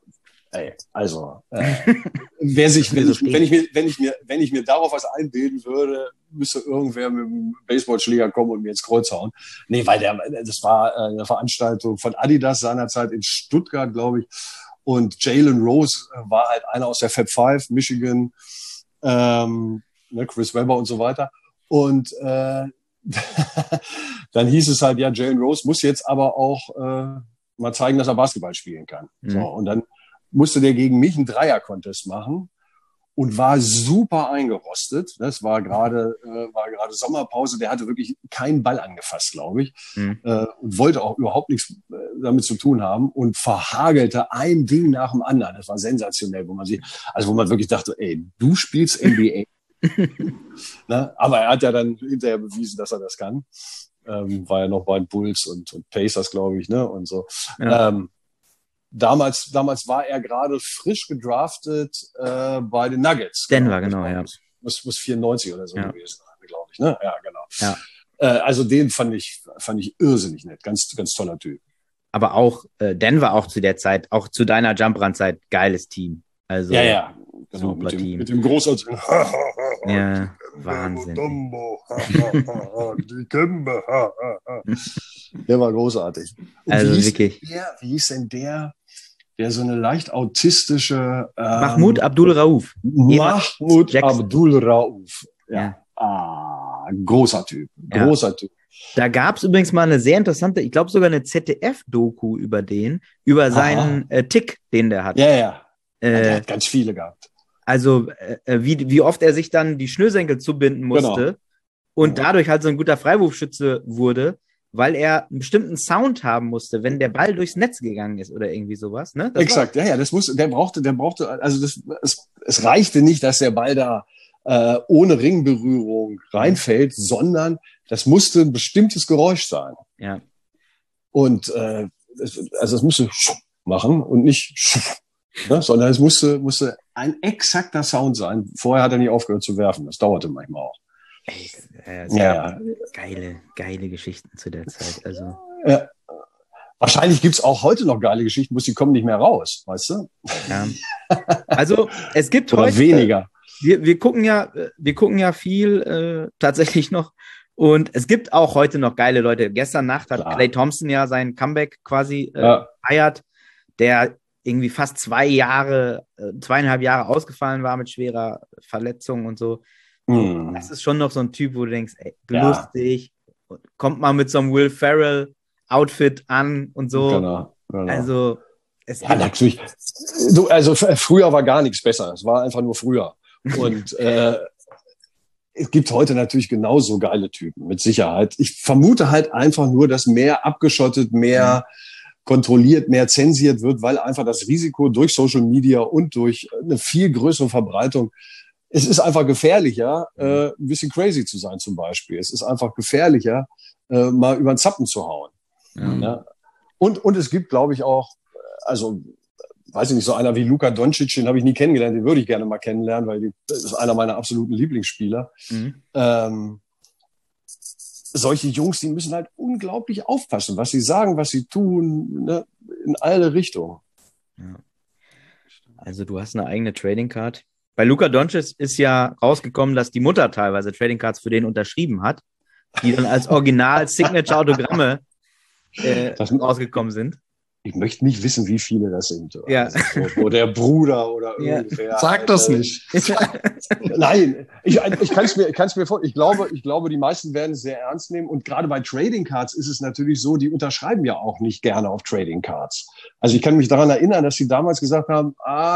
[SPEAKER 4] wenn ich mir darauf was einbilden würde, müsste irgendwer mit dem Baseballschläger kommen und mir ins Kreuz hauen. Nee, weil das war eine Veranstaltung von Adidas seinerzeit in Stuttgart, glaube ich. Und Jalen Rose war halt einer aus der Fab Five, Michigan, Chris Webber und so weiter. Und dann hieß es halt, ja, Jalen Rose muss jetzt aber auch mal zeigen, dass er Basketball spielen kann. So, und dann musste der gegen mich einen Dreier-Contest machen und war super eingerostet. Das war gerade Sommerpause. Der hatte wirklich keinen Ball angefasst, glaube ich, und wollte auch überhaupt nichts damit zu tun haben und verhagelte ein Ding nach dem anderen. Das war sensationell, wo man wirklich dachte, ey, du spielst NBA, Ne? Aber er hat ja dann hinterher bewiesen, dass er das kann. War ja noch bei den Bulls und Pacers, glaube ich, ne? Und so. Ja. Damals war er gerade frisch gedraftet bei den Nuggets.
[SPEAKER 2] Denver, genau, ja.
[SPEAKER 4] Muss 94 oder so gewesen sein, glaube ich, ne? Ja, genau. Ja. Also den fand ich irrsinnig nett. Ganz, ganz toller Typ.
[SPEAKER 2] Aber auch Denver auch zu der Zeit, auch zu deiner Jump-Run-Zeit, geiles Team. Also,
[SPEAKER 4] ja. Genau, super Team. Mit dem Großartigen.
[SPEAKER 2] Ja, Wahnsinn.
[SPEAKER 4] Der war großartig. Und
[SPEAKER 2] also wirklich.
[SPEAKER 4] Wie hieß denn der so eine leicht autistische...
[SPEAKER 2] Mahmoud Abdul Rauf.
[SPEAKER 4] Mahmoud Abdul Rauf. Ja. Großer Typ. Typ.
[SPEAKER 2] Da gab es übrigens mal eine sehr interessante, ich glaube sogar eine ZDF-Doku über seinen Tick, den der hat.
[SPEAKER 4] Ja. Der hat ganz viele gehabt.
[SPEAKER 2] Also wie oft er sich dann die Schnürsenkel zubinden musste und dadurch halt so ein guter Freiwurfschütze wurde, weil er einen bestimmten Sound haben musste, wenn der Ball durchs Netz gegangen ist oder irgendwie sowas. Ne?
[SPEAKER 4] Exakt, der brauchte, also es reichte nicht, dass der Ball da ohne Ringberührung reinfällt, sondern das musste ein bestimmtes Geräusch sein.
[SPEAKER 2] Ja.
[SPEAKER 4] Und es musste machen und nicht ne, sondern es musste ein exakter Sound sein. Vorher hat er nicht aufgehört zu werfen. Das dauerte manchmal auch.
[SPEAKER 2] Geile Geschichten zu der Zeit. Also.
[SPEAKER 4] Wahrscheinlich gibt es auch heute noch geile Geschichten, bloß die kommen nicht mehr raus, weißt du?
[SPEAKER 2] Ja. Also es gibt
[SPEAKER 4] oder
[SPEAKER 2] heute
[SPEAKER 4] weniger.
[SPEAKER 2] Wir gucken ja viel tatsächlich noch. Und es gibt auch heute noch geile Leute. Gestern Nacht hat Klay Thompson ja sein Comeback quasi gefeiert, der irgendwie fast 2,5 Jahre ausgefallen war mit schwerer Verletzung und so. Das ist schon noch so ein Typ, wo du denkst, ey, lustig, kommt mal mit so einem Will Ferrell Outfit an und so.
[SPEAKER 4] Genau.
[SPEAKER 2] Also,
[SPEAKER 4] natürlich. Früher war gar nichts besser. Es war einfach nur früher. Und es gibt heute natürlich genauso geile Typen, mit Sicherheit. Ich vermute halt einfach nur, dass mehr abgeschottet, mehr kontrolliert, mehr zensiert wird, weil einfach das Risiko durch Social Media und durch eine viel größere Verbreitung, es ist einfach gefährlicher, ein bisschen crazy zu sein zum Beispiel. Es ist einfach gefährlicher, mal über den Zappen zu hauen. Ja? Und es gibt, glaube ich, auch, also weiß ich nicht, so einer wie Luka Doncic, den habe ich nie kennengelernt, den würde ich gerne mal kennenlernen, weil das ist einer meiner absoluten Lieblingsspieler. Solche Jungs, die müssen halt unglaublich aufpassen, was sie sagen, was sie tun, ne? In alle Richtungen.
[SPEAKER 2] Ja. Also du hast eine eigene Trading Card. Bei Luka Doncic ist ja rausgekommen, dass die Mutter teilweise Trading Cards für den unterschrieben hat, die dann als Original-Signature-Autogramme rausgekommen sind.
[SPEAKER 4] Ich möchte nicht wissen, wie viele das sind. Ja. Also, wo der Bruder oder irgendwer.
[SPEAKER 3] Sag das nicht.
[SPEAKER 4] Nein, ich kann es mir vorstellen. Ich glaube, die meisten werden es sehr ernst nehmen. Und gerade bei Trading Cards ist es natürlich so, die unterschreiben ja auch nicht gerne auf Trading Cards. Also ich kann mich daran erinnern, dass sie damals gesagt haben,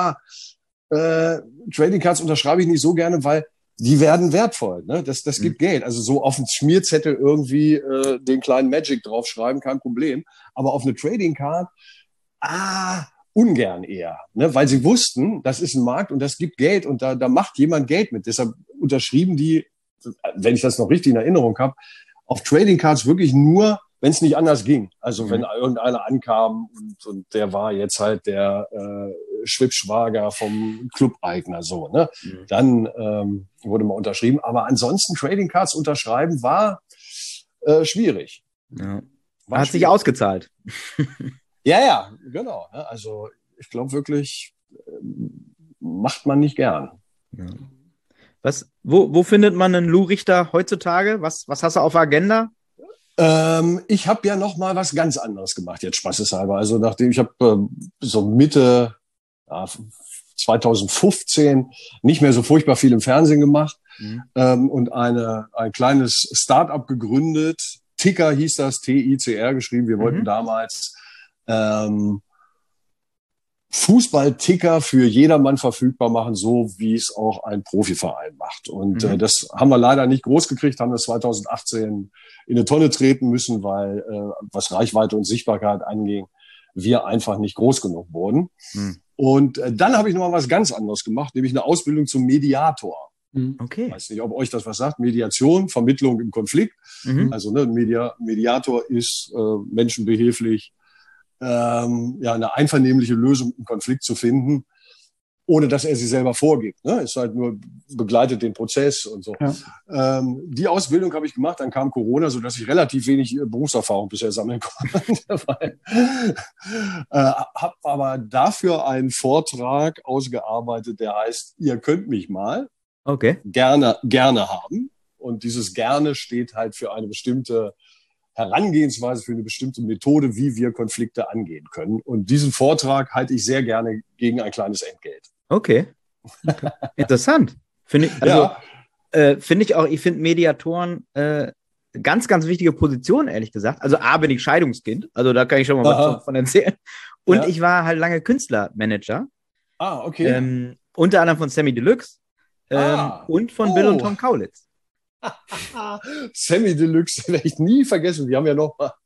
[SPEAKER 4] Trading Cards unterschreibe ich nicht so gerne, weil die werden wertvoll. Ne? Das gibt Geld. Also so auf einen Schmierzettel irgendwie den kleinen Magic draufschreiben, kein Problem. Aber auf eine Trading Card, ungern eher. Ne? Weil sie wussten, das ist ein Markt und das gibt Geld und da macht jemand Geld mit. Deshalb unterschrieben die, wenn ich das noch richtig in Erinnerung habe, auf Trading Cards wirklich nur, wenn es nicht anders ging. Also wenn irgendeiner ankam und der war jetzt halt der Schwippschwager vom Club-Eigner, so, ne? Dann wurde mal unterschrieben. Aber ansonsten Trading Cards unterschreiben war schwierig.
[SPEAKER 2] Ja. Hat sich ausgezahlt.
[SPEAKER 4] Ja, genau. Also ich glaube wirklich, macht man nicht gern.
[SPEAKER 2] Ja. Wo findet man einen Lou Richter heutzutage? Was hast du auf der Agenda?
[SPEAKER 4] Ich habe ja noch mal was ganz anderes gemacht, jetzt spaßeshalber. Also nachdem ich habe so Mitte 2015 nicht mehr so furchtbar viel im Fernsehen gemacht und ein kleines Start-up gegründet. Ticker hieß das, TICR geschrieben. Wir wollten damals Fußball-Ticker für jedermann verfügbar machen, so wie es auch ein Profiverein macht. Und das haben wir leider nicht groß gekriegt, haben das 2018 in eine Tonne treten müssen, weil was Reichweite und Sichtbarkeit anging, wir einfach nicht groß genug wurden. Und dann habe ich noch mal was ganz anderes gemacht, nämlich eine Ausbildung zum Mediator.
[SPEAKER 2] Okay.
[SPEAKER 4] Ich weiß nicht, ob euch das was sagt. Mediation, Vermittlung im Konflikt. Also Mediator ist menschenbehilflich, eine einvernehmliche Lösung im Konflikt zu finden, ohne dass er sie selber vorgibt. Ne? Es halt nur begleitet den Prozess und so. Ja. Die Ausbildung habe ich gemacht, dann kam Corona, sodass ich relativ wenig Berufserfahrung bisher sammeln konnte. Habe aber dafür einen Vortrag ausgearbeitet, der heißt, ihr könnt mich mal gerne haben. Und dieses gerne steht halt für eine bestimmte Herangehensweise, für eine bestimmte Methode, wie wir Konflikte angehen können. Und diesen Vortrag halte ich sehr gerne gegen ein kleines Entgelt.
[SPEAKER 2] Okay. Interessant. Finde ich, also, finde ich auch, ich finde Mediatoren ganz, ganz wichtige Position, ehrlich gesagt. Also A, bin ich Scheidungskind, also da kann ich schon mal was von erzählen. Und ich war halt lange Künstlermanager.
[SPEAKER 4] Okay.
[SPEAKER 2] Unter anderem von Sammy Deluxe und von Bill und Tom Kaulitz.
[SPEAKER 4] Sammy Deluxe werde ich nie vergessen. Wir haben ja noch mal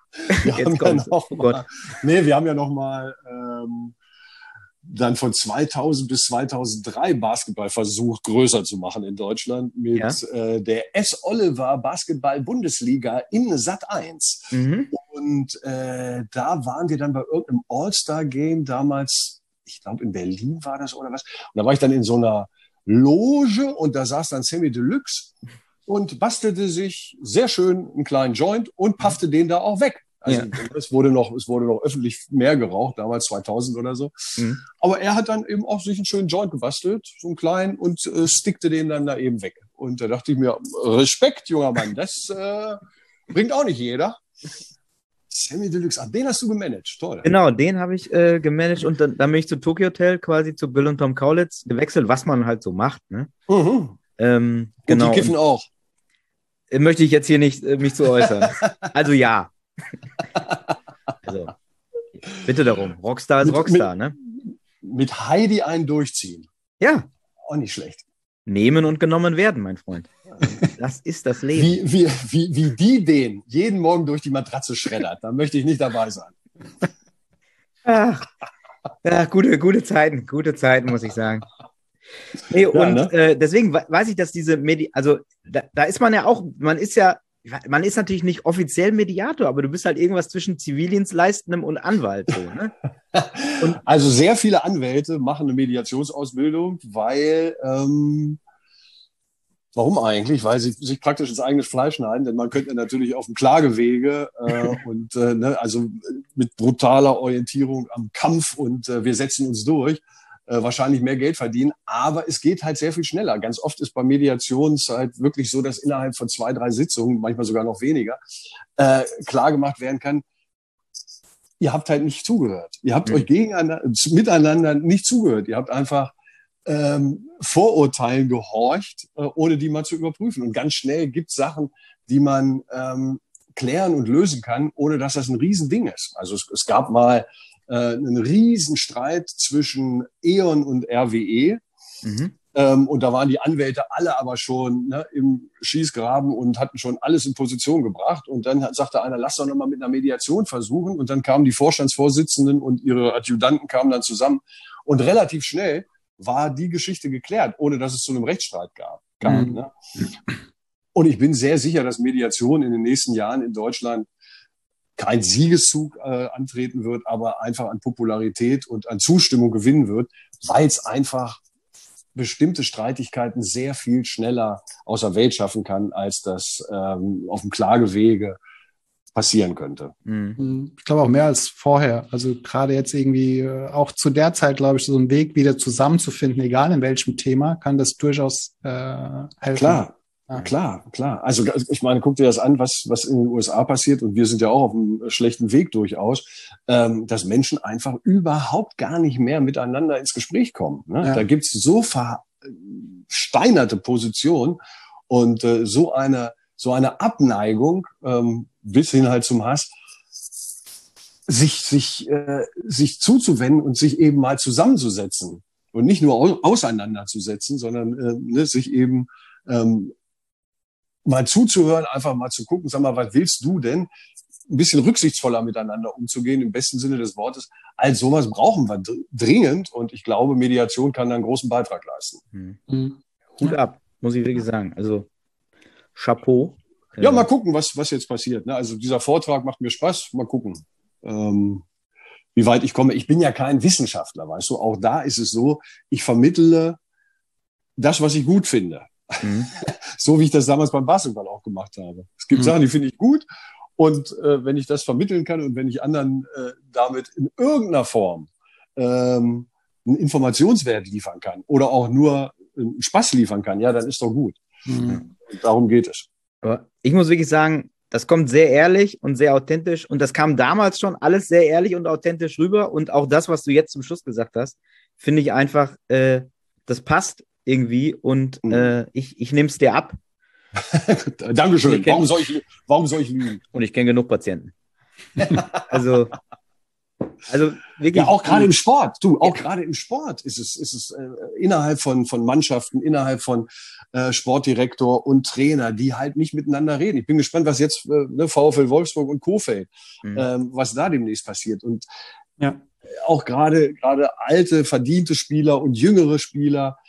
[SPEAKER 4] dann von 2000 bis 2003 Basketball versucht, größer zu machen in Deutschland mit der S. Oliver Basketball-Bundesliga in Sat.1. Und da waren wir dann bei irgendeinem All-Star-Game damals, ich glaube in Berlin war das oder was. Und da war ich dann in so einer Loge und da saß dann Sammy Deluxe und bastelte sich sehr schön einen kleinen Joint und paffte den da auch weg. Also es wurde noch öffentlich mehr geraucht, damals 2000 oder so. Aber er hat dann eben auch sich einen schönen Joint gebastelt, so einen kleinen, und stickte den dann da eben weg. Und da dachte ich mir, Respekt, junger Mann, das bringt auch nicht jeder. Sammy Deluxe, den hast du gemanagt, toll.
[SPEAKER 2] Genau, den habe ich gemanagt und dann bin ich zu Tokyo Hotel quasi zu Bill und Tom Kaulitz gewechselt, was man halt so macht. Ne?
[SPEAKER 4] Und die kiffen auch.
[SPEAKER 2] Möchte ich jetzt hier nicht mich zu äußern. Also ja. Also, bitte darum. Rockstar ist Rockstar, ne?
[SPEAKER 4] Mit Heidi einen durchziehen.
[SPEAKER 2] Ja.
[SPEAKER 4] Auch nicht schlecht.
[SPEAKER 2] Nehmen und genommen werden, mein Freund. Das ist das Leben.
[SPEAKER 4] Wie die den jeden Morgen durch die Matratze schreddert, da möchte ich nicht dabei sein.
[SPEAKER 2] Ach, gute Zeiten, muss ich sagen. Nee, und deswegen weiß ich, dass diese da ist man ja auch, man ist natürlich nicht offiziell Mediator, aber du bist halt irgendwas zwischen Zivildienstleistendem und Anwalt. So, ne?
[SPEAKER 4] Also sehr viele Anwälte machen eine Mediationsausbildung, weil, warum eigentlich? Weil sie sich praktisch ins eigene Fleisch schneiden, denn man könnte natürlich auf dem Klagewege also mit brutaler Orientierung am Kampf und wir setzen uns durch, wahrscheinlich mehr Geld verdienen, aber es geht halt sehr viel schneller. Ganz oft ist bei Mediationszeit wirklich so, dass innerhalb von 2-3 Sitzungen, manchmal sogar noch weniger, klar gemacht werden kann, ihr habt halt nicht zugehört. Ihr habt euch miteinander nicht zugehört. Ihr habt einfach Vorurteilen gehorcht, ohne die mal zu überprüfen. Und ganz schnell gibt es Sachen, die man klären und lösen kann, ohne dass das ein Riesending ist. Also es gab mal einen riesen Streit zwischen E.ON und RWE. Und da waren die Anwälte alle aber schon im Schießgraben und hatten schon alles in Position gebracht. Und dann sagte einer, lass doch noch mal mit einer Mediation versuchen. Und dann kamen die Vorstandsvorsitzenden und ihre Adjutanten kamen dann zusammen. Und relativ schnell war die Geschichte geklärt, ohne dass es zu einem Rechtsstreit kam. Ne? Und ich bin sehr sicher, dass Mediation in den nächsten Jahren in Deutschland kein Siegeszug antreten wird, aber einfach an Popularität und an Zustimmung gewinnen wird, weil es einfach bestimmte Streitigkeiten sehr viel schneller aus der Welt schaffen kann, als das auf dem Klagewege passieren könnte.
[SPEAKER 3] Ich glaube auch mehr als vorher. Also gerade jetzt irgendwie auch zu der Zeit, glaube ich, so einen Weg wieder zusammenzufinden, egal in welchem Thema, kann das durchaus helfen.
[SPEAKER 4] Klar. Also ich meine, guck dir das an, was in den USA passiert, und wir sind ja auch auf einem schlechten Weg durchaus, dass Menschen einfach überhaupt gar nicht mehr miteinander ins Gespräch kommen. Ne? Ja. Da gibt's so versteinerte Positionen und so eine Abneigung bis hin halt zum Hass, sich zuzuwenden und sich eben mal zusammenzusetzen und nicht nur auseinanderzusetzen, sondern sich eben mal zuzuhören, einfach mal zu gucken, sag mal, was willst du denn? Ein bisschen rücksichtsvoller miteinander umzugehen, im besten Sinne des Wortes. All sowas brauchen wir dringend, und ich glaube, Mediation kann da einen großen Beitrag leisten.
[SPEAKER 2] Hut ab, muss ich wirklich sagen. Also Chapeau.
[SPEAKER 4] Ja, mal gucken, was jetzt passiert. Ne? Also dieser Vortrag macht mir Spaß. Mal gucken, wie weit ich komme. Ich bin ja kein Wissenschaftler, weißt du. Auch da ist es so, ich vermittle das, was ich gut finde. So wie ich das damals beim Basketball auch gemacht habe. Es gibt Sachen, die finde ich gut. Und wenn ich das vermitteln kann und wenn ich anderen damit in irgendeiner Form einen Informationswert liefern kann oder auch nur Spaß liefern kann, ja, dann ist doch gut. Und darum geht es.
[SPEAKER 2] Aber ich muss wirklich sagen, das kommt sehr ehrlich und sehr authentisch und das kam damals schon alles sehr ehrlich und authentisch rüber und auch das, was du jetzt zum Schluss gesagt hast, finde ich einfach, das passt irgendwie und ich nehme es dir ab.
[SPEAKER 4] Dankeschön. Warum soll ich lügen?
[SPEAKER 2] Und ich kenne genug Patienten. Also wirklich.
[SPEAKER 4] Ja, auch gerade im Sport. Gerade im Sport ist es innerhalb von Mannschaften, innerhalb von Sportdirektor und Trainer, die halt nicht miteinander reden. Ich bin gespannt, was jetzt VfL Wolfsburg und Kohfeldt, was da demnächst passiert. Und auch gerade alte, verdiente Spieler und jüngere Spieler,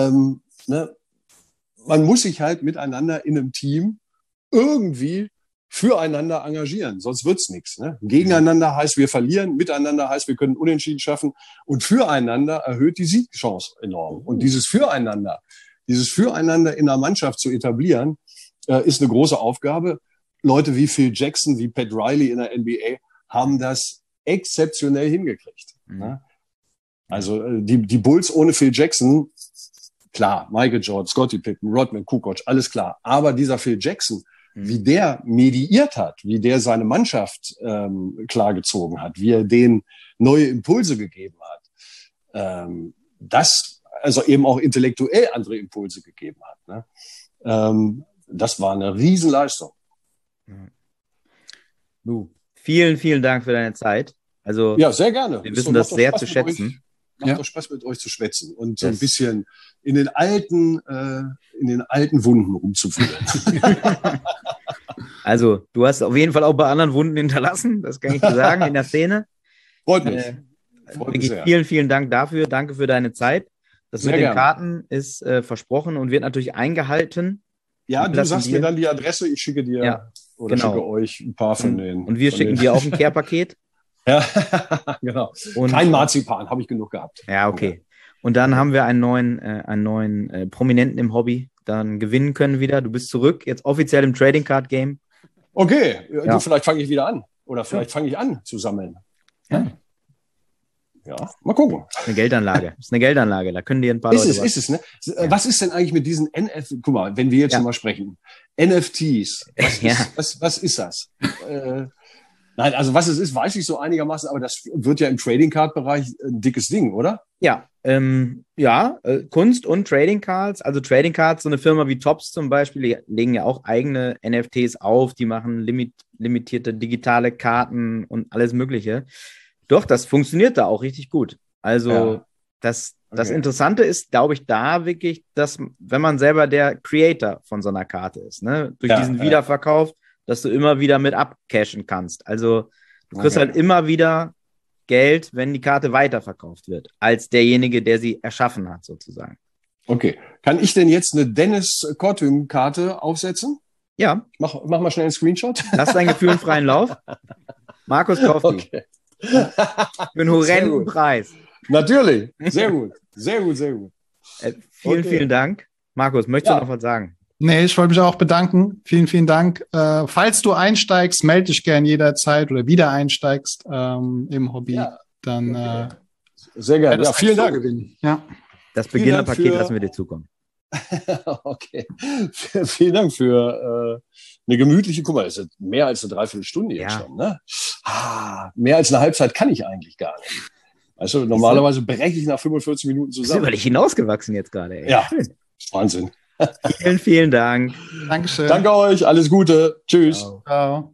[SPEAKER 4] man muss sich halt miteinander in einem Team irgendwie füreinander engagieren, sonst wird's nichts. Ne? Gegeneinander heißt, wir verlieren, miteinander heißt, wir können Unentschieden schaffen und füreinander erhöht die Siegchance enorm. Und dieses Füreinander in einer Mannschaft zu etablieren, ist eine große Aufgabe. Leute wie Phil Jackson, wie Pat Riley in der NBA haben das exzeptionell hingekriegt. Ne? Also die Bulls ohne Phil Jackson, klar, Michael Jordan, Scottie Pippen, Rodman, Kukoc, alles klar. Aber dieser Phil Jackson, wie der mediiert hat, wie der seine Mannschaft klargezogen hat, wie er denen neue Impulse gegeben hat, also eben auch intellektuell andere Impulse gegeben hat. Ne? Das war eine Riesenleistung.
[SPEAKER 2] Vielen, vielen Dank für deine Zeit. Also,
[SPEAKER 4] ja, sehr gerne.
[SPEAKER 2] Wir wissen das sehr zu schätzen.
[SPEAKER 4] Macht doch Spaß, mit euch zu schwätzen und so ein bisschen in den alten Wunden rumzufühlen.
[SPEAKER 2] Also, du hast auf jeden Fall auch bei anderen Wunden hinterlassen, das kann ich dir sagen, in der Szene.
[SPEAKER 4] Freut mich.
[SPEAKER 2] Vielen, vielen Dank dafür. Danke für deine Zeit. Das sehr mit den Karten ist versprochen und wird natürlich eingehalten.
[SPEAKER 4] Ja, du sagst mir dann die Adresse, ich schicke dir schicke euch ein paar von denen.
[SPEAKER 2] Und wir schicken dir auch ein Care-Paket.
[SPEAKER 4] Ja, genau. Und kein Marzipan, habe ich genug gehabt.
[SPEAKER 2] Ja, okay. Und dann haben wir einen neuen Prominenten im Hobby, dann gewinnen können wieder. Du bist zurück, jetzt offiziell im Trading Card Game.
[SPEAKER 4] Okay, du, vielleicht fange ich wieder an. Oder vielleicht fange ich an zu sammeln. Ja, mal gucken.
[SPEAKER 2] Das ist eine Geldanlage. Da können die ein paar Leute
[SPEAKER 4] Ist es, ne? Ja. Was ist denn eigentlich mit diesen NFTs? Guck mal, wenn wir jetzt mal sprechen. NFTs. Was ist das? Nein, also was es ist, weiß ich so einigermaßen, aber das wird ja im Trading Card Bereich ein dickes Ding, oder?
[SPEAKER 2] Ja, Kunst und Trading Cards. Also Trading Cards, so eine Firma wie Topps zum Beispiel, die legen ja auch eigene NFTs auf, die machen limitierte digitale Karten und alles Mögliche. Doch, das funktioniert da auch richtig gut. Also das Interessante ist, glaube ich, da wirklich, dass, wenn man selber der Creator von so einer Karte ist, ne, durch diesen Wiederverkauf, dass du immer wieder mit abcashen kannst. Also du kriegst halt immer wieder Geld, wenn die Karte weiterverkauft wird, als derjenige, der sie erschaffen hat, sozusagen.
[SPEAKER 4] Okay. Kann ich denn jetzt eine Dennis Kortüm-Karte aufsetzen?
[SPEAKER 2] Ja.
[SPEAKER 4] Mach mal schnell einen Screenshot.
[SPEAKER 2] Lass deinen Gefühlen freien Lauf. Markus kauft die. Okay. Für einen horrenden Preis.
[SPEAKER 4] Natürlich. Sehr gut. Sehr gut, sehr gut.
[SPEAKER 2] Vielen Dank. Markus, möchtest du noch was sagen?
[SPEAKER 3] Nee, ich wollte mich auch bedanken. Vielen, vielen Dank. Falls du einsteigst, melde dich gern jederzeit oder wieder einsteigst im Hobby. Ja. Dann
[SPEAKER 4] sehr gerne. Ja, vielen Dank.
[SPEAKER 3] Ja.
[SPEAKER 2] Das Beginnerpaket lassen wir dir zukommen.
[SPEAKER 4] Okay. Vielen Dank für eine gemütliche, guck mal, das ist mehr als eine Dreiviertelstunde jetzt schon. Ne? Mehr als eine Halbzeit kann ich eigentlich gar nicht. Also normalerweise breche ich nach 45 Minuten zusammen.
[SPEAKER 2] Du bist über dich hinausgewachsen jetzt gerade. Ey.
[SPEAKER 4] Ja, Wahnsinn.
[SPEAKER 2] Vielen, vielen Dank.
[SPEAKER 3] Dankeschön.
[SPEAKER 4] Danke euch, alles Gute. Tschüss.
[SPEAKER 3] Ciao.